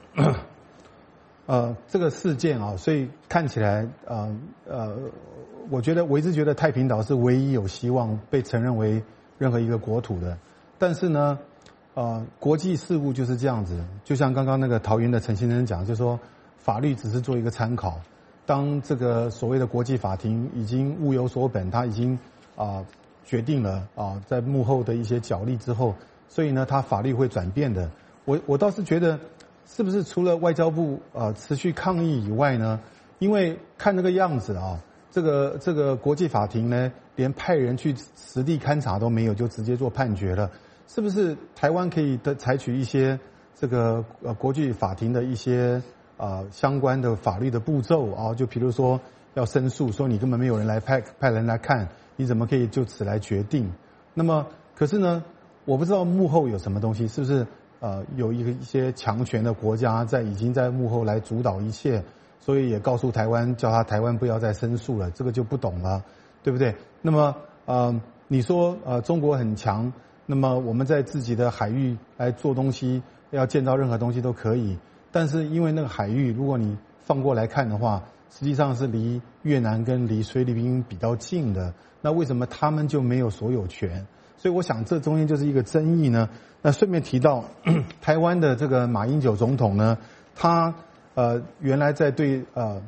的？这个事件啊，所以看起来我一直觉得太平岛是唯一有希望被承认为任何一个国土的，但是呢，国际事务就是这样子，就像刚刚那个桃园的陈先生讲，就是说法律只是做一个参考，当这个所谓的国际法庭已经物有所本，他已经决定了在幕后的一些角力之后，所以呢，他法律会转变的。我倒是觉得，是不是除了外交部持续抗议以外呢？因为看那个样子这个国际法庭呢，连派人去实地勘查都没有，就直接做判决了。是不是台湾可以采取一些这个国际法庭的一些相关的法律的步骤啊？就比如说要申诉，说你根本没有人来派人来看，你怎么可以就此来决定？那么可是呢，我不知道幕后有什么东西，是不是有一些强权的国家已经在幕后来主导一切？所以也告诉台湾，叫台湾不要再申诉了，这个就不懂了，对不对？那么你说中国很强，那么我们在自己的海域来做东西，要建造任何东西都可以，但是因为那个海域，如果你放过来看的话，实际上是离越南跟离菲律宾比较近的，那为什么他们就没有所有权？所以我想这中间就是一个争议呢。那顺便提到台湾的这个马英九总统呢，他原来在对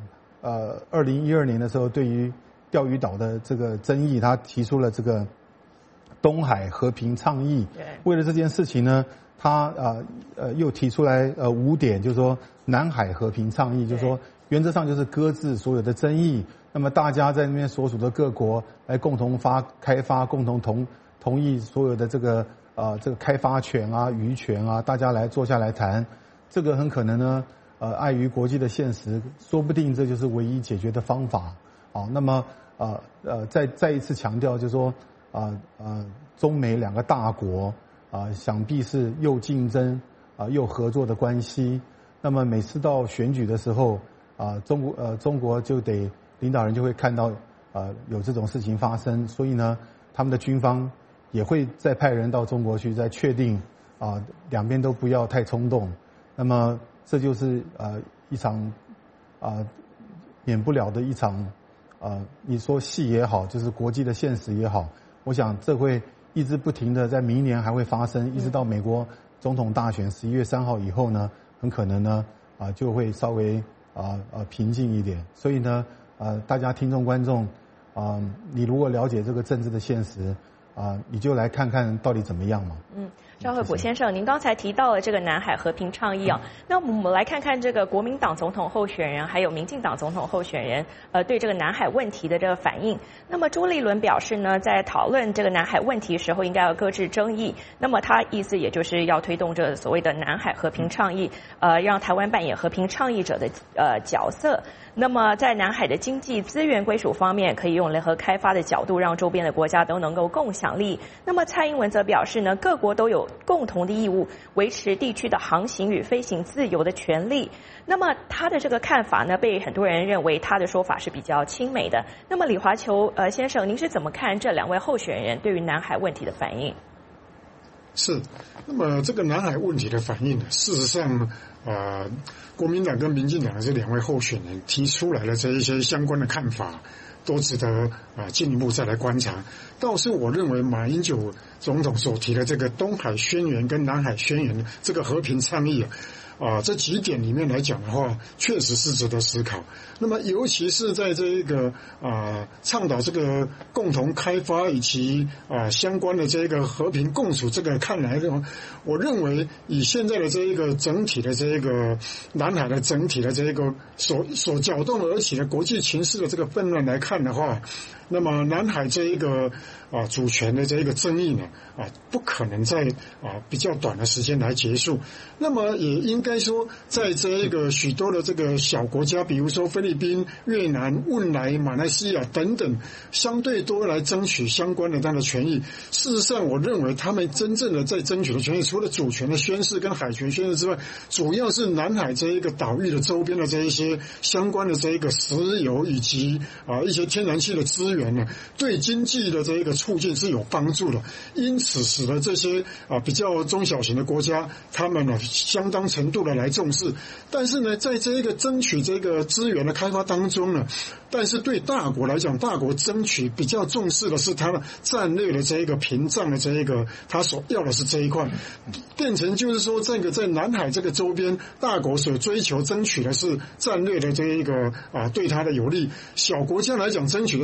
2012年的时候，对于钓鱼岛的这个争议，他提出了这个东海和平倡议。为了这件事情呢，他又提出来5点，就是说南海和平倡议，就是说原则上就是搁置所有的争议，那么大家在那边所属的各国来共同开发，共同同意所有的这个开发权啊、渔权啊，大家来坐下来谈。这个很可能呢，碍于国际的现实，说不定这就是唯一解决的方法。好，那么再一次强调，就是说中美2个大国想必是又竞争又合作的关系。那么每次到选举的时候中国就得领导人就会看到有这种事情发生，所以呢，他们的军方也会再派人到中国去，再确定两边都不要太冲动。那么这就是一场免不了的一场你说戏也好，就是国际的现实也好，我想这会一直不停的在明年还会发生，一直到美国总统大选11月3号以后呢，很可能呢就会稍微平静一点。所以呢大家听众观众你如果了解这个政治的现实你就来看看到底怎么样嘛。 赵惠普先生，您刚才提到了这个南海和平倡议那我们来看看这个国民党总统候选人还有民进党总统候选人对这个南海问题的这个反应。那么朱立伦表示呢，在讨论这个南海问题的时候应该要搁置争议，那么他意思也就是要推动这所谓的南海和平倡议让台湾扮演和平倡议者的角色。那么在南海的经济资源归属方面，可以用联合开发的角度让周边的国家都能够共享利益。那么蔡英文则表示呢，各国都有共同的义务维持地区的航行与飞行自由的权利。那么他的这个看法呢，被很多人认为他的说法是比较亲美的。那么李华球先生，您是怎么看这2位候选人对于南海问题的反应？ 是，那么这个南海问题的反应呢，事实上国民党跟民进党的这2位候选人提出来的这一些相关的看法，都值得进一步再来观察。倒是我认为马英九总统所提的这个东海宣言跟南海宣言这个和平倡议这几点里面来讲的话，确实是值得思考。那么尤其是在这一个倡导这个共同开发以及相关的这个和平共处，这个看来的话，我认为以现在的这一个整体的这一个南海的整体的这一个所搅动而起的国际情势的这个纷乱来看的话，那么南海这一个主权的这一个争议呢不可能在比较短的时间来结束。那么也应该说，在这一个许多的这个小国家，比如说菲律宾、越南、汶莱、马来西亚等等，相对多来争取相关的它的权益。事实上，我认为他们真正的在争取的权益，除了主权的宣示跟海权宣示之外，主要是南海这一个岛屿的周边的这一些相关的这一个石油以及一些天然气的资源呢，对经济的这一个促进是有帮助的。因此使得这些比较中小型的国家，他们呢相当程度的来重视。但是呢，在这一个争取这个资源的开发当中呢，但是对大国来讲，大国争取比较重视的是它的战略的这一个屏障的这一个，他所要的是这一块，变成就是说，这个在南海这个周边，大国所追求争取的是战略的这一个对它的有利，小国家来讲争取的是经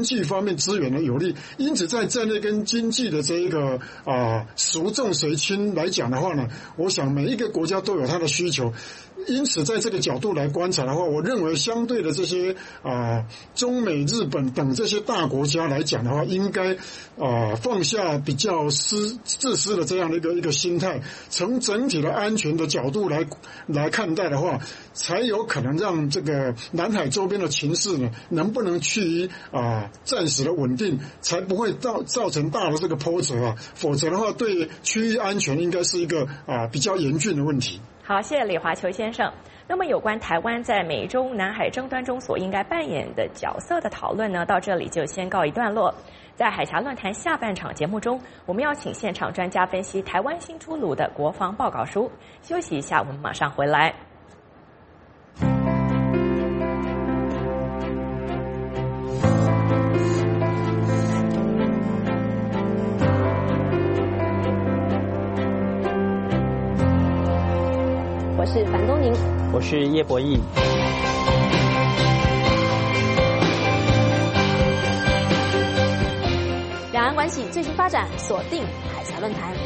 济方面资源的有利，因此在战略跟经济的这一个孰重谁轻来讲的话呢，我想每一个国家都有它的需求。因此，在这个角度来观察的话，我认为相对的这些中美日本等这些大国家来讲的话，应该放下比较自私的这样的一个心态，从整体的安全的角度来看待的话，才有可能让这个南海周边的情势呢，能不能趋于暂时的稳定，才不会造成大的这个波折否则的话，对区域安全应该是一个比较严峻的问题。 好，谢谢李华球先生。那么有关台湾在美中南海争端中所应该扮演的角色的讨论呢，到这里就先告一段落。在海峡论坛下半场节目中，我们要请现场专家分析台湾新出炉的国防报告书。休息一下，我们马上回来。 我是樊东宁， 我是叶博弈。 两岸关系最新发展，锁定海峡论坛。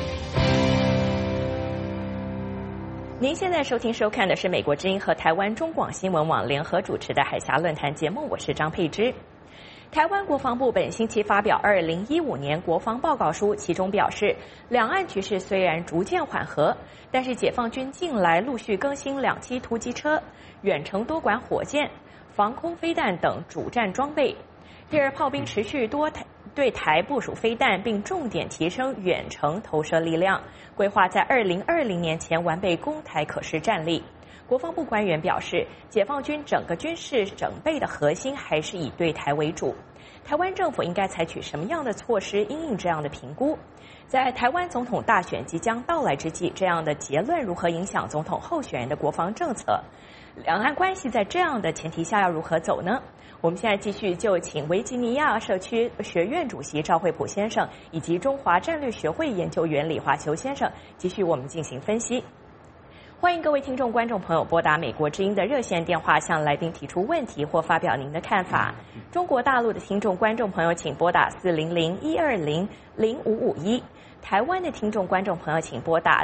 您现在收听收看的是美国之音和台湾中广新闻网联合主持的海峡论坛节目，我是张佩芝。台湾国防部本星期发表2015年国防报告书，其中表示，两岸局势虽然逐渐缓和，但是解放军近来陆续更新2栖突击车、远程多管火箭、防空飞弹等主战装备。第二，炮兵持续对台部署飞弹，并重点提升远程投射力量，规划在2020年前完备攻台可施战力。国防部官员表示，解放军整个军事整备的核心还是以对台为主。台湾政府应该采取什么样的措施因应这样的评估？在台湾总统大选即将到来之际，这样的结论如何影响总统候选人的国防政策？两岸关系在这样的前提下要如何走呢？我们现在继续就请维吉尼亚社区学院主席赵惠普先生以及中华战略学会研究员李华球先生继续我们进行分析。欢迎各位听众观众朋友拨打美国之音的热线电话向来宾提出问题或发表您的看法。中国大陆的听众观众朋友请拨打400-120-0551，台湾的听众观众朋友请拨打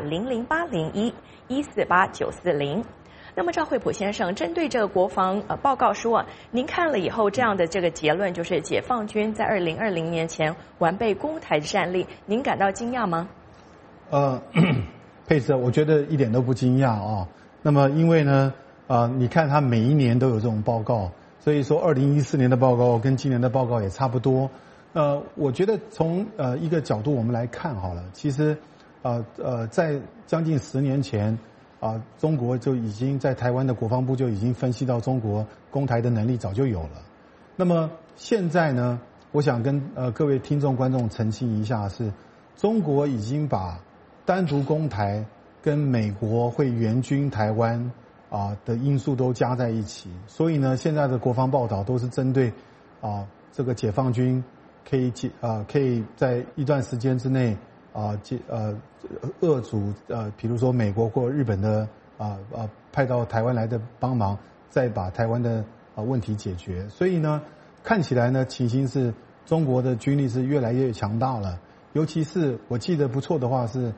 00801-148-940。那么赵惠普先生，针对这个国防报告书您看了以后这样的这个结论，就是解放军在2020年前完备攻台的战力，您感到惊讶吗？ 佩斯，我觉得一点都不惊讶那么因为呢，你看他每一年都有这种报告，所以说2014年的报告跟今年的报告也差不多。我觉得从一个角度我们来看好了，其实在将近10年前中国就已经在台湾的国防部就已经分析到中国攻台的能力早就有了。那么现在呢，我想跟各位听众观众澄清一下，是中国已经把单独攻台跟美国会援军台湾的因素都加在一起，所以呢，现在的国防报道都是针对这个解放军可以在一段时间之内遏阻比如说美国或日本的派到台湾来的帮忙，再把台湾的问题解决。所以呢，看起来呢，情形是中国的军力是越来越强大了。尤其是我记得不错的话是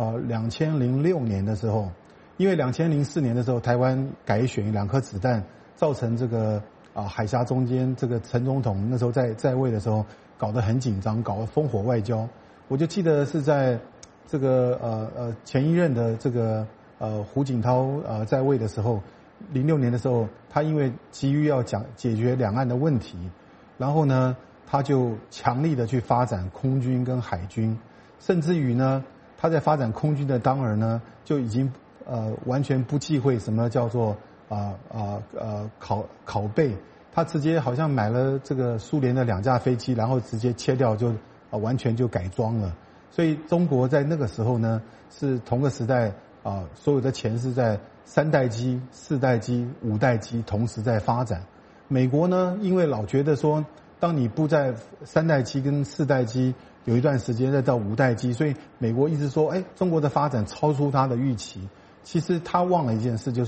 2006年的时候，因为2004年的时候台湾改选2颗子弹，造成这个海峡中间这个陈总统那时候在位的时候搞得很紧张，搞得烽火外交。我就记得是在这个前一任的这个胡锦涛在位的时候，06年的时候，他因为急于要解决两岸的问题，然后呢，他就强力的去发展空军跟海军，甚至于呢，他在发展空军的当儿呢，就已经完全不忌讳什么叫做拷贝，他直接好像买了这个苏联的2架飞机，然后直接切掉就完全就改装了。所以中国在那个时候呢，是同个时代所有的钱是在3代机、4代机、5代机同时在发展。美国呢，因为老觉得说，当你不在3代机跟4代机有一段时间再到5代机，所以美国一直说，中国的发展超出他的预期。其实他忘了一件事，就是说，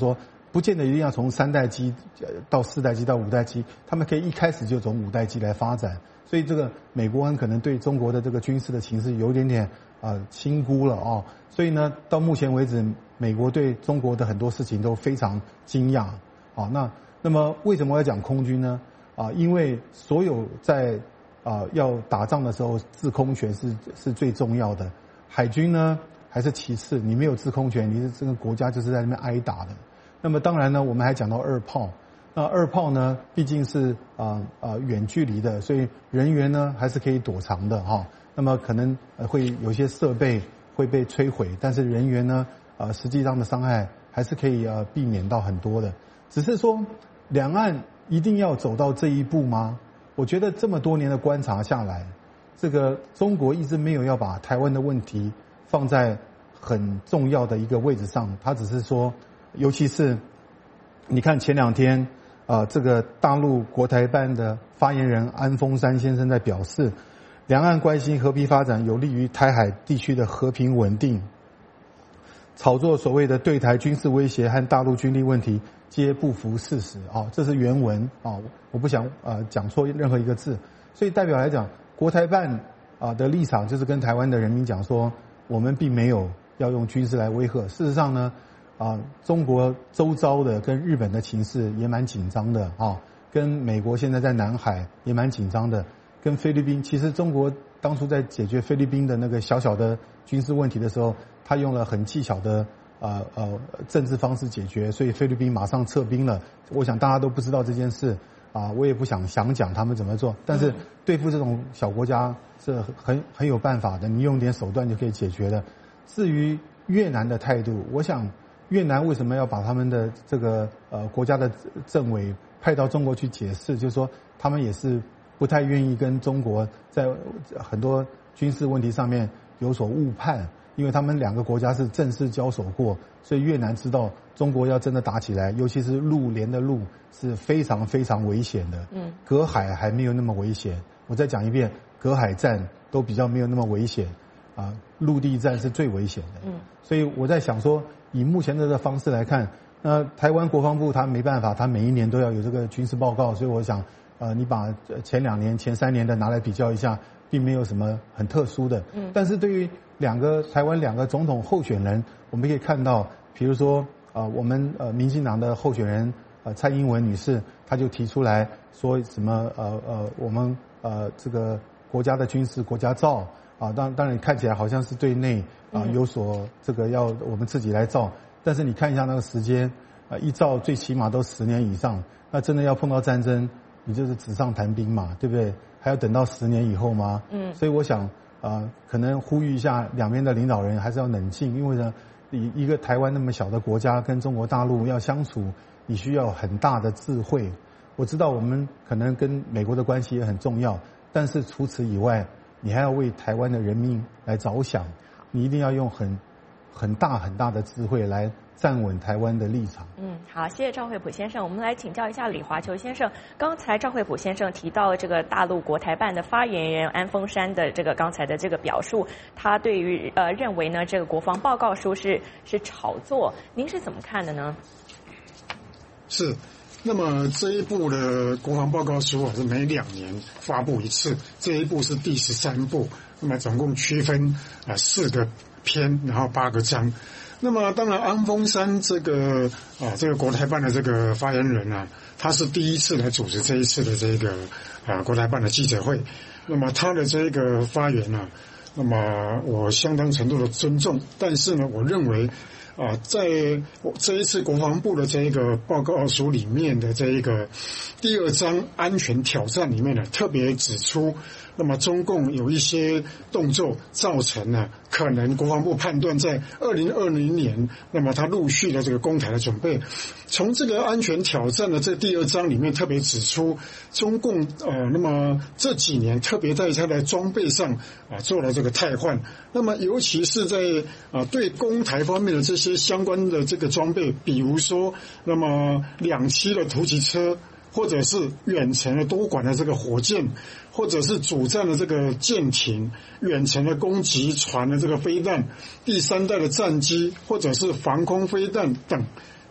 不见得一定要从3代机到4代机到5代机，他们可以一开始就从5代机来发展。所以这个美国很可能对中国的这个军事的情势有一点点轻估了哦。所以呢，到目前为止，美国对中国的很多事情都非常惊讶啊。那么为什么要讲空军呢？因为所有在要打仗的时候，制空权是最重要的，海军呢还是其次。你没有制空权，你的这个国家就是在那边挨打的。那么当然呢，我们还讲到2炮。那2炮呢，毕竟是远距离的，所以人员呢还是可以躲藏的哈。那么可能会有些设备会被摧毁，但是人员呢实际上的伤害还是可以避免到很多的。只是说两岸一定要走到这一步吗？我觉得这么多年的观察下来，这个中国一直没有要把台湾的问题放在很重要的一个位置上，他只是说，尤其是你看前2天这个大陆国台办的发言人安峰山先生在表示，两岸关系和平发展有利于台海地区的和平稳定，炒作所谓的对台军事威胁和大陆军力问题皆不符事实这是原文我不想讲错任何一个字。所以代表来讲，国台办的立场就是跟台湾的人民讲说，我们并没有要用军事来威吓。事实上呢中国周遭的跟日本的情势也蛮紧张的跟美国现在在南海也蛮紧张的，跟菲律宾，其实中国当初在解决菲律宾的那个小小的军事问题的时候，他用了很技巧的政治方式解决，所以菲律宾马上撤兵了。我想大家都不知道这件事我也不想讲他们怎么做，但是对付这种小国家是很有办法的，你用点手段就可以解决的。至于越南的态度，我想越南为什么要把他们的这个国家的政委派到中国去解释，就是说他们也是不太愿意跟中国在很多军事问题上面有所误判，因为他们2个国家是正式交手过，所以越南知道中国要真的打起来，尤其是陆联的陆是非常非常危险的。隔海还没有那么危险，我再讲一遍，隔海战都比较没有那么危险陆地战是最危险的。所以我在想说，以目前的这个方式来看，那台湾国防部他没办法，他每一年都要有这个军事报告，所以我想你把前2年前3年的拿来比较一下，并没有什么很特殊的。但是对于台湾2个总统候选人，我们可以看到，比如说我们民进党的候选人蔡英文女士，她就提出来说什么我们这个国家的军事国家造当然看起来好像是对内有所这个要我们自己来造，但是你看一下那个时间一造最起码都10年以上，那真的要碰到战争，你就是纸上谈兵嘛，对不对？还要等到10年以后吗？所以我想可能呼吁一下两边的领导人还是要冷静，因为呢一个台湾那么小的国家跟中国大陆要相处，你需要很大的智慧。我知道我们可能跟美国的关系也很重要，但是除此以外，你还要为台湾的人民来着想，你一定要用很大的智慧来站稳台湾的立场。 好，谢谢赵惠普先生。我们来请教一下李华球先生。刚才赵惠普先生提到这个大陆国台办的发言人安峰山的这个刚才的这个表述，他对于认为呢这个国防报告书是炒作，您是怎么看的呢？ 是。那么这一部的国防报告书是每2年发布一次，这一部是第13部，那么总共区分4个篇，然后8个章。那么当然安峰山这个国台办的这个发言人他是第一次来主持这一次的这个国台办的记者会。那么他的这个发言那么我相当程度的尊重，但是呢，我认为在这一次国防部的这一个报告书里面的这一个第2章安全挑战里面呢，特别指出，那么中共有一些动作造成了可能国防部判断在2020年，那么他陆续的这个攻台的准备。从这个安全挑战的这第2章里面特别指出，中共那么这几年特别在它的装备上做了这个汰换，那么尤其是在对攻台方面的这些相关的这个装备，比如说那么2栖的突击车，或者是远程的多管的这个火箭，或者是主战的这个舰艇，远程的攻击船的这个飞弹，第3代的战机，或者是防空飞弹等，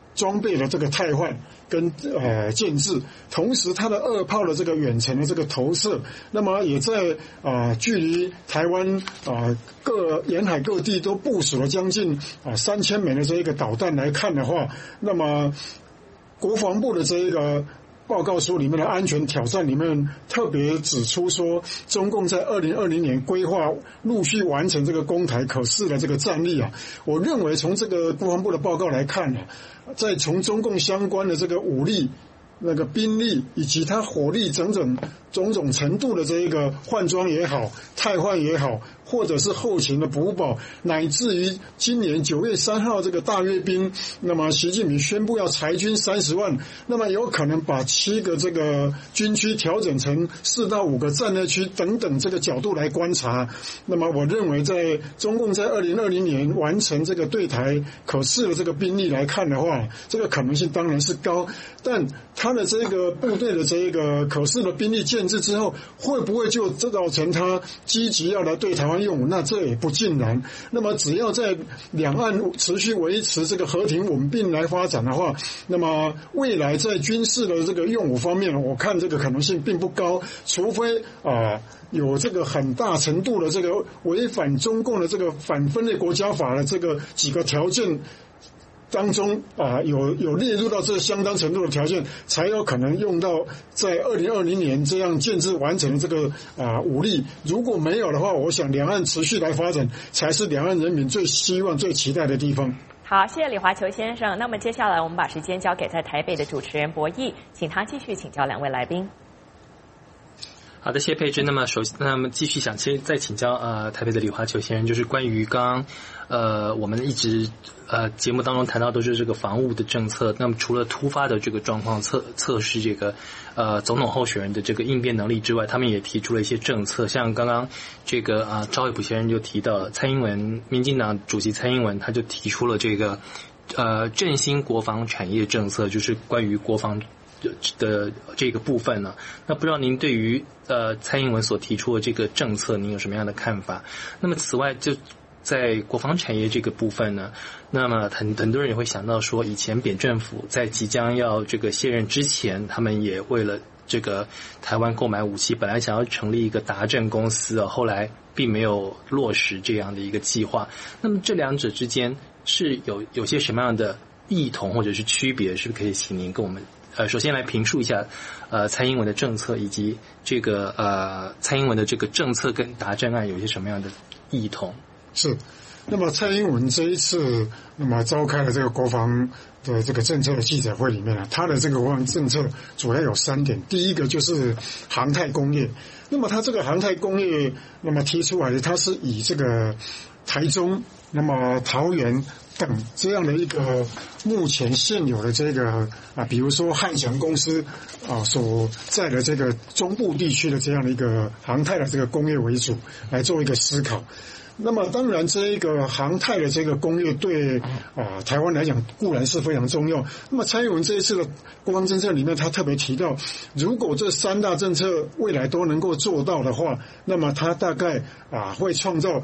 装备的这个汰换跟建制，同时它的2炮的这个远程的这个投射，那么也在距离台湾沿海各地都部署了将近3000枚的这一个导弹来看的话，那么国防部的这一个报告书里面的安全挑战里面特别指出说，中共在2020年规划陆续完成这个攻台可视的这个战力啊，我认为从这个国防部的报告来看啊，在从中共相关的这个武力、那个兵力以及它火力种种程度的这一个换装也好、汰换也好，或者是后勤的补保，乃至于今年9月3号这个大阅兵，那么习近平宣布要裁军30万，那么有可能把7个这个军区调整成4到5个战略区等等这个角度来观察，那么我认为在中共在2020年完成这个对台可视的这个兵力来看的话，这个可能性当然是高，但他的这个部队的这个可视的兵力建制之后，会不会就造成他积极要来对台湾用武？那这也不尽然。那么只要在两岸持续维持这个和平稳定来发展的话，那么未来在军事的这个用武方面，我看这个可能性并不高，除非有这个很大程度的这个违反中共的这个反分裂国家法的这个几个条件当中有列入到这相当程度的条件，才有可能用到在2020年这样建制完成的这个武力。如果没有的话，我想两岸持续来发展才是两岸人民最希望、最期待的地方。 好，谢谢李华球先生。那么接下来我们把时间交给在台北的主持人博弈，请他继续请教两位来宾。 好的，谢谢佩芝。那么继续想再请教台北的李华球先生，就是关于刚我们一直节目当中谈到都是这个防务的政策。那么除了突发的这个状况测试这个总统候选人的这个应变能力之外，他们也提出了一些政策，像刚刚这个赵伟普先生就提到了，民进党主席蔡英文他就提出了这个振兴国防产业政策，就是关于国防的这个部分呢，那不知道您对于蔡英文所提出的这个政策，您有什么样的看法？那么此外，就在国防产业这个部分呢，那么很多人也会想到说，以前扁政府在即将要这个卸任之前，他们也为了这个台湾购买武器，本来想要成立一个达政公司后来并没有落实这样的一个计划。那么这两者之间是有些什么样的异同或者是区别？是不是可以请您跟我们首先来评述一下蔡英文的政策，以及这个蔡英文的这个政策跟达政案有些什么样的异同？ 是，那么蔡英文这一次那么召开了这个国防的这个政策的记者会里面他的这个国防政策主要有3点。第一个就是航太工业，那么他这个航太工业那么提出来的，它是以这个台中、那么桃园等这样的一个目前现有的这个比如说汉翔公司所在的这个中部地区的这样的一个航太的这个工业为主来做一个思考。那么当然这一个航太的这个工业对台湾来讲固然是非常重要。那么蔡英文这一次的国防政策里面，他特别提到，如果这3大政策未来都能够做到的话，那么他大概会创造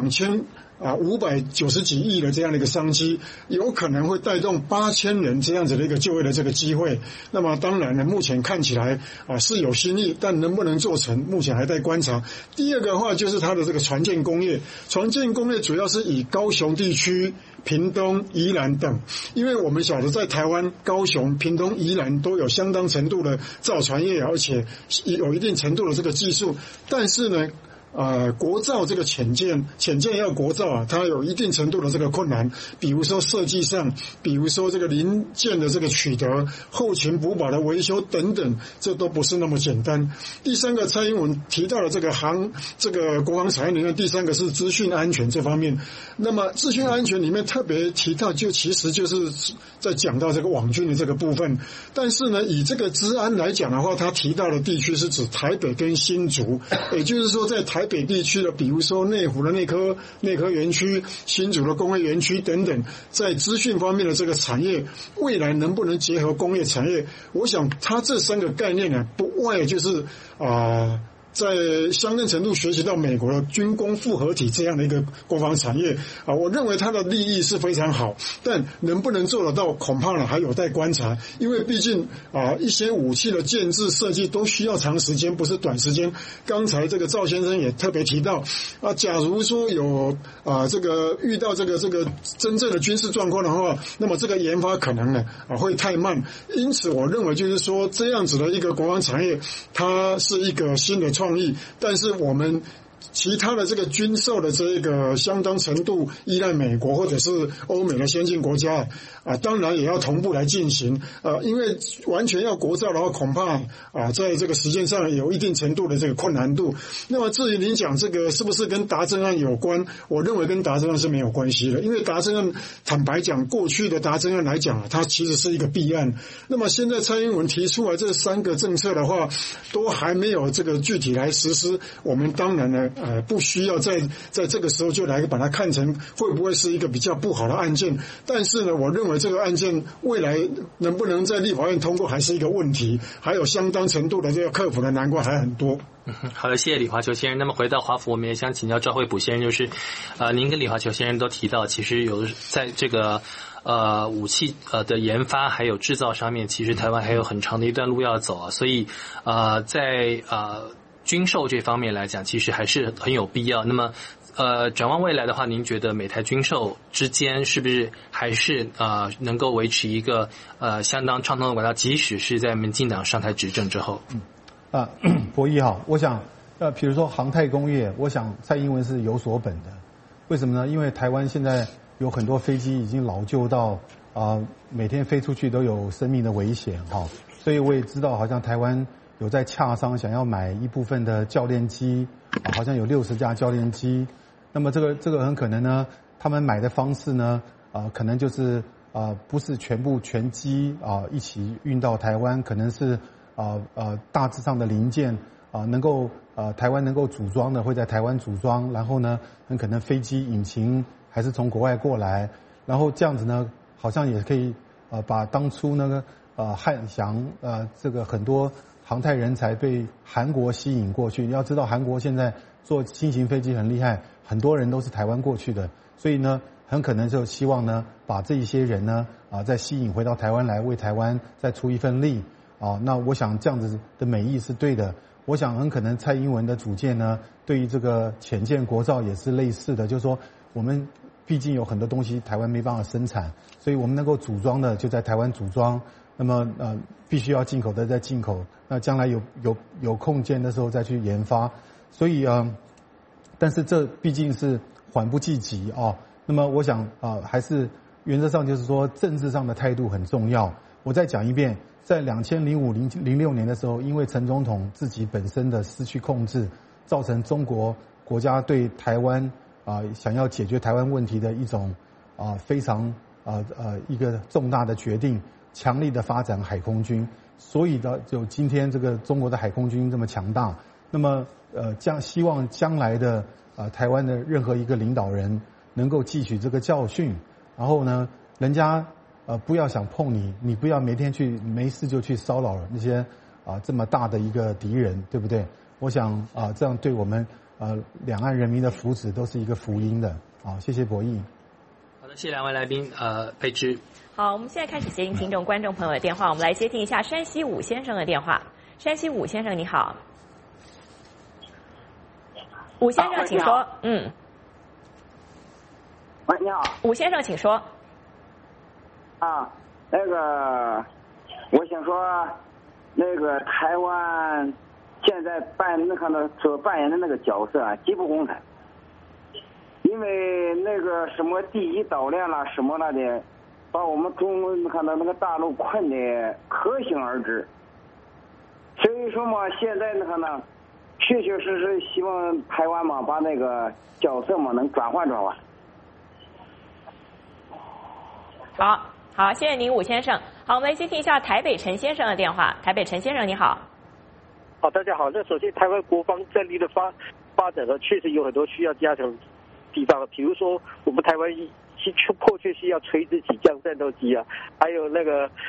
590几亿的这样的一个商机，有可能会带动8000人这样子的一个就业的这个机会。那么当然呢，目前看起来是有新意，但能不能做成，目前还在观察。第二个话就是它的这个船舰工业，船舰工业主要是以高雄地区、屏东、宜兰等，因为我们晓得在台湾高雄、屏东、宜兰都有相当程度的造船业，而且有一定程度的这个技术，但是呢国造这个潜舰要国造它有一定程度的这个困难，比如说设计上，比如说这个零件的这个取得、后勤补保的维修等等，这都不是那么简单。第三个，蔡英文提到了这个国防产业里面，第三个是资讯安全这方面。那么资讯安全里面特别提到，其实就是在讲到这个网军的这个部分。但是呢，以这个资安来讲的话，他提到的地区是指台北跟新竹，也就是说在台北地区的，比如说内湖的内科园区、新竹的工业园区等等，在资讯方面的这个产业，未来能不能结合工业产业？我想它这3个概念呢，不外就是在相当程度学习到美国的军工复合体这样的一个国防产业啊，我认为它的利益是非常好，但能不能做得到，恐怕呢还有待观察，因为毕竟一些武器的建制设计都需要长时间，不是短时间。刚才这个赵先生也特别提到假如说有这个遇到这个真正的军事状况的话，那么这个研发可能呢会太慢，因此我认为就是说这样子的一个国防产业，它是一个新的创意，但是我们其他的这个军售的这个相当程度依赖美国或者是欧美的先进国家当然也要同步来进行因为完全要国造的话，恐怕在这个时间上有一定程度的这个困难度。那么至于您讲这个是不是跟达正案有关，我认为跟达正案是没有关系的，因为达正案坦白讲，过去的达正案来讲它其实是一个弊案。那么现在蔡英文提出来这3个政策的话，都还没有这个具体来实施，我们当然呢不需要在这个时候就来把它看成会不会是一个比较不好的案件。但是呢，我认为这个案件未来能不能在立法院通过还是一个问题，还有相当程度的这个克服的难关还很多。 好的，谢谢李华球先生。那么回到华府，我们也想请教赵惠补先生，就是您跟李华球先生都提到，其实有在这个武器的研发还有制造上面，其实台湾还有很长的一段路要走所以在军售这方面来讲，其实还是很有必要。那么展望未来的话，您觉得美台军售之间是不是还是能够维持一个相当畅通的管道，即使是在民进党上台执政之后？ 博弈好，我想比如说航太工业，我想蔡英文是有所本的。为什么呢？因为台湾现在有很多飞机已经老旧到每天飞出去都有生命的危险所以我也知道好像台湾有在洽商想要买一部分的教练机好像有60架教练机。那么这个很可能呢，他们买的方式呢可能就是不是全机一起运到台湾，可能是大致上的零件能够台湾能够组装的会在台湾组装，然后呢很可能飞机引擎还是从国外过来，然后这样子呢好像也可以把当初那个汉翔这个很多航太人才被韩国吸引过去。要知道韩国现在做新型飞机很厉害，很多人都是台湾过去的，所以呢很可能就希望呢把这一些人呢再吸引回到台湾来，为台湾再出一份力那我想这样子的美意是对的。我想很可能蔡英文的主见呢对于这个潜舰国造也是类似的，就是说我们毕竟有很多东西台湾没办法生产，所以我们能够组装的就在台湾组装，那么必须要进口的再进口，那将来有空间的时候再去研发。所以但是这毕竟是缓不济急那么我想还是原则上就是说政治上的态度很重要。我再讲一遍，在2005-06年的时候，因为陈总统自己本身的失去控制，造成中国国家对台湾想要解决台湾问题的一种非常一个重大的决定，强力的发展海空军，所以的就今天这个中国的海空军这么强大。那么希望将来的台湾的任何一个领导人能够汲取这个教训，然后呢人家不要想碰你，你不要每天没事就去骚扰那些这么大的一个敌人，对不对？我想这样对我们两岸人民的福祉都是一个福音的谢谢博弈。 好的，谢谢2位来宾佩芝。 好，我们现在开始接听听众观众朋友的电话，我们来接听一下山西武先生的电话。山西武先生你好。武先生请说。 喂，你好。 武先生请说。 那个我想说那个台湾现在所扮演的那个角色极不公平，因为那个什么第一岛链啦什么了的，把我们看到那个大陆困得可想而知。所以说嘛，现在确确实实希望台湾嘛把那个角色嘛能转换。 好，谢谢您武先生。好，我们来接听一下台北陈先生的电话。台北陈先生你好。 好，大家好。那首先台湾国防战力的发展呢，确实有很多需要加强的地方，比如说我们台湾迫切需要垂直起降战斗机还有那个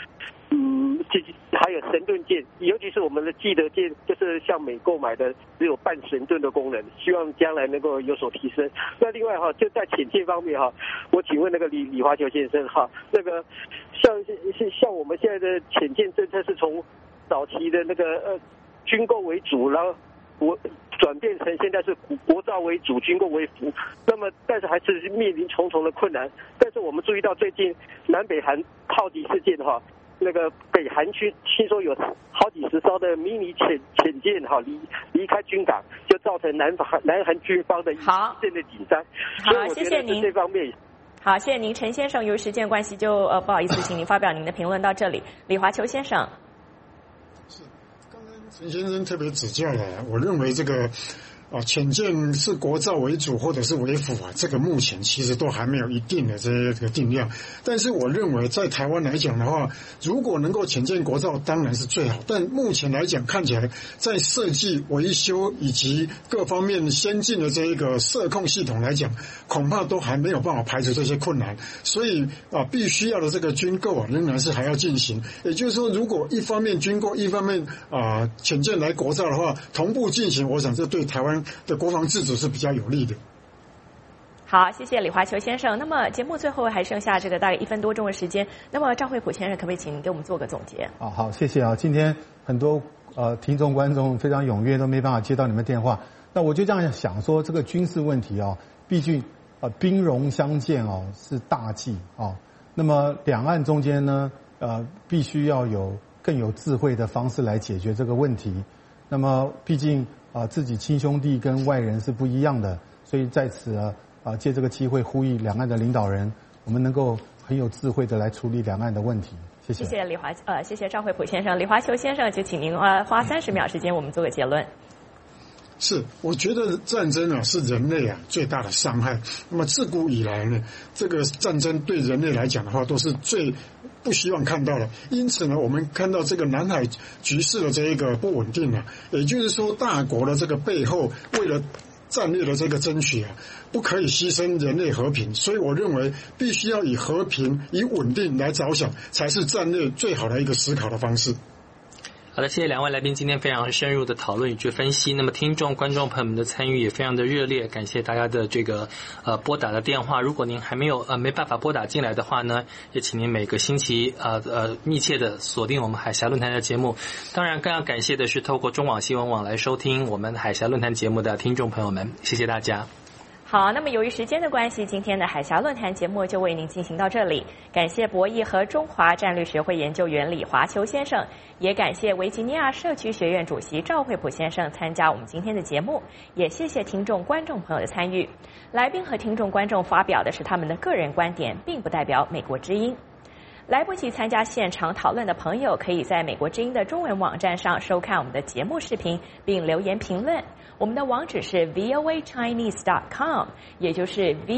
还有神盾舰，尤其是我们的基德舰，就是向美购买的，只有半神盾的功能，希望将来能够有所提升。那另外就在潜舰方面我请问那个李华球先生那个像我们现在的潜舰政策是从早期的那个军购为主，然后转变成现在是国造为主，军购为辅。那么但是还是面临重重的困难。但是我们注意到最近南北韩炮击事件那个北韩军听说有好几十艘的迷你潜舰离开军港，就造成南韩军方的一线的紧张。 好，谢谢您。 这方面。 好，谢谢您，陈先生。由于时间关系，就不好意思，请您发表您的评论到这里。李华球先生。 是，刚刚陈先生特别指教了，我认为这个。潜舰是国造为主或者是为辅这个目前其实都还没有一定的这个定量。但是我认为在台湾来讲的话，如果能够潜舰国造当然是最好，但目前来讲看起来在设计、维修以及各方面先进的这一个射控系统来讲，恐怕都还没有办法排除这些困难。所以必须要的这个军购仍然是还要进行。也就是说，如果一方面军购，一方面潜舰来国造的话，同步进行，我想这对台湾的国防自主是比较有利的。 好，谢谢李华球先生。那么节目最后还剩下这个大概1分多钟的时间，那么赵惠普先生可不可以请您给我们做个总结？ 好，谢谢今天很多听众观众非常踊跃，都没办法接到你们电话。那我就这样想说，这个军事问题毕竟兵戎相见是大忌那么两岸中间呢必须要有更有智慧的方式来解决这个问题。那么毕竟自己亲兄弟跟外人是不一样的，所以在此借这个机会呼吁两岸的领导人，我们能够很有智慧的来处理两岸的问题。谢谢。 谢谢谢谢赵惠普先生。李华球先生，就请您花30秒时间，我们做个结论。 是，我觉得战争是人类最大的伤害。那么自古以来呢，这个战争对人类来讲的话，都是最不希望看到的。因此呢，我们看到这个南海局势的这一个不稳定也就是说，大国的这个背后，为了战略的这个争取不可以牺牲人类和平。所以我认为，必须要以和平、以稳定来着想，才是战略最好的一个思考的方式。 好的，谢谢两位来宾今天非常深入的讨论以及分析。那么听众观众朋友们的参与也非常的热烈，感谢大家的这个拨打的电话。如果您还没办法拨打进来的话呢，也请您每个星期密切的锁定我们海峡论坛的节目。当然更要感谢的是透过中广新闻网来收听我们海峡论坛节目的听众朋友们，谢谢大家。 好，那么由于时间的关系，今天的海峡论坛节目就为您进行到这里。感谢博弈和中华战略学会研究员李华球先生，也感谢维吉尼亚社区学院主席赵惠普先生参加我们今天的节目，也谢谢听众观众朋友的参与。来宾和听众观众发表的是他们的个人观点，并不代表美国之音。来不及参加现场讨论的朋友，可以在美国之音的中文网站上收看我们的节目视频，并留言评论。我们的网址是 voachinese.com， 也就是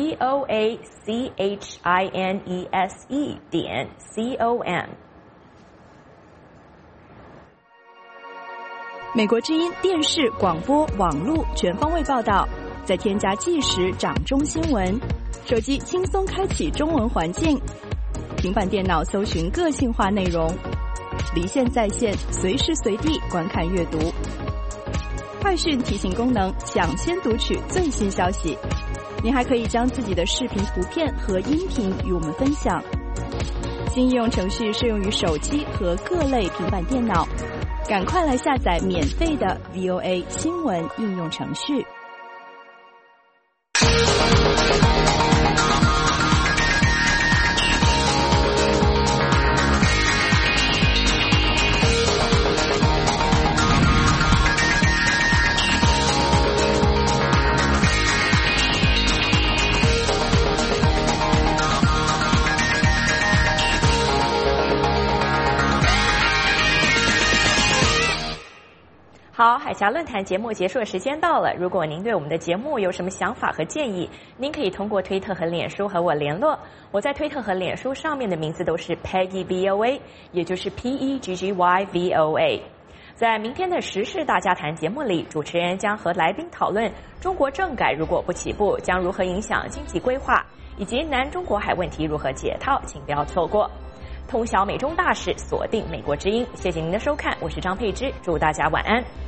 voachinese.com。 美国之音电视、广播、网络全方位报道，再添加即时掌中新闻，手机轻松开启中文环境，平板电脑搜寻个性化内容，离线在线，随时随地观看阅读。快讯提醒功能，抢先读取最新消息。您还可以将自己的视频、图片和音频与我们分享。新应用程序适用于手机和各类平板电脑，赶快来下载免费的 VOA 新闻应用程序。 好，海峡论坛节目结束的时间到了。如果您对我们的节目有什么想法和建议，您可以通过推特和脸书和我联络。我在推特和脸书上面的名字都是 Peggy VOA， 也就是 PEGGY VOA。在明天的时事大家谈节目里，主持人将和来宾讨论中国政改如果不起步，将如何影响经济规划，以及南中国海问题如何解套，请不要错过。 通晓美中大事，锁定美国之音。谢谢您的收看，我是张佩芝，祝大家晚安。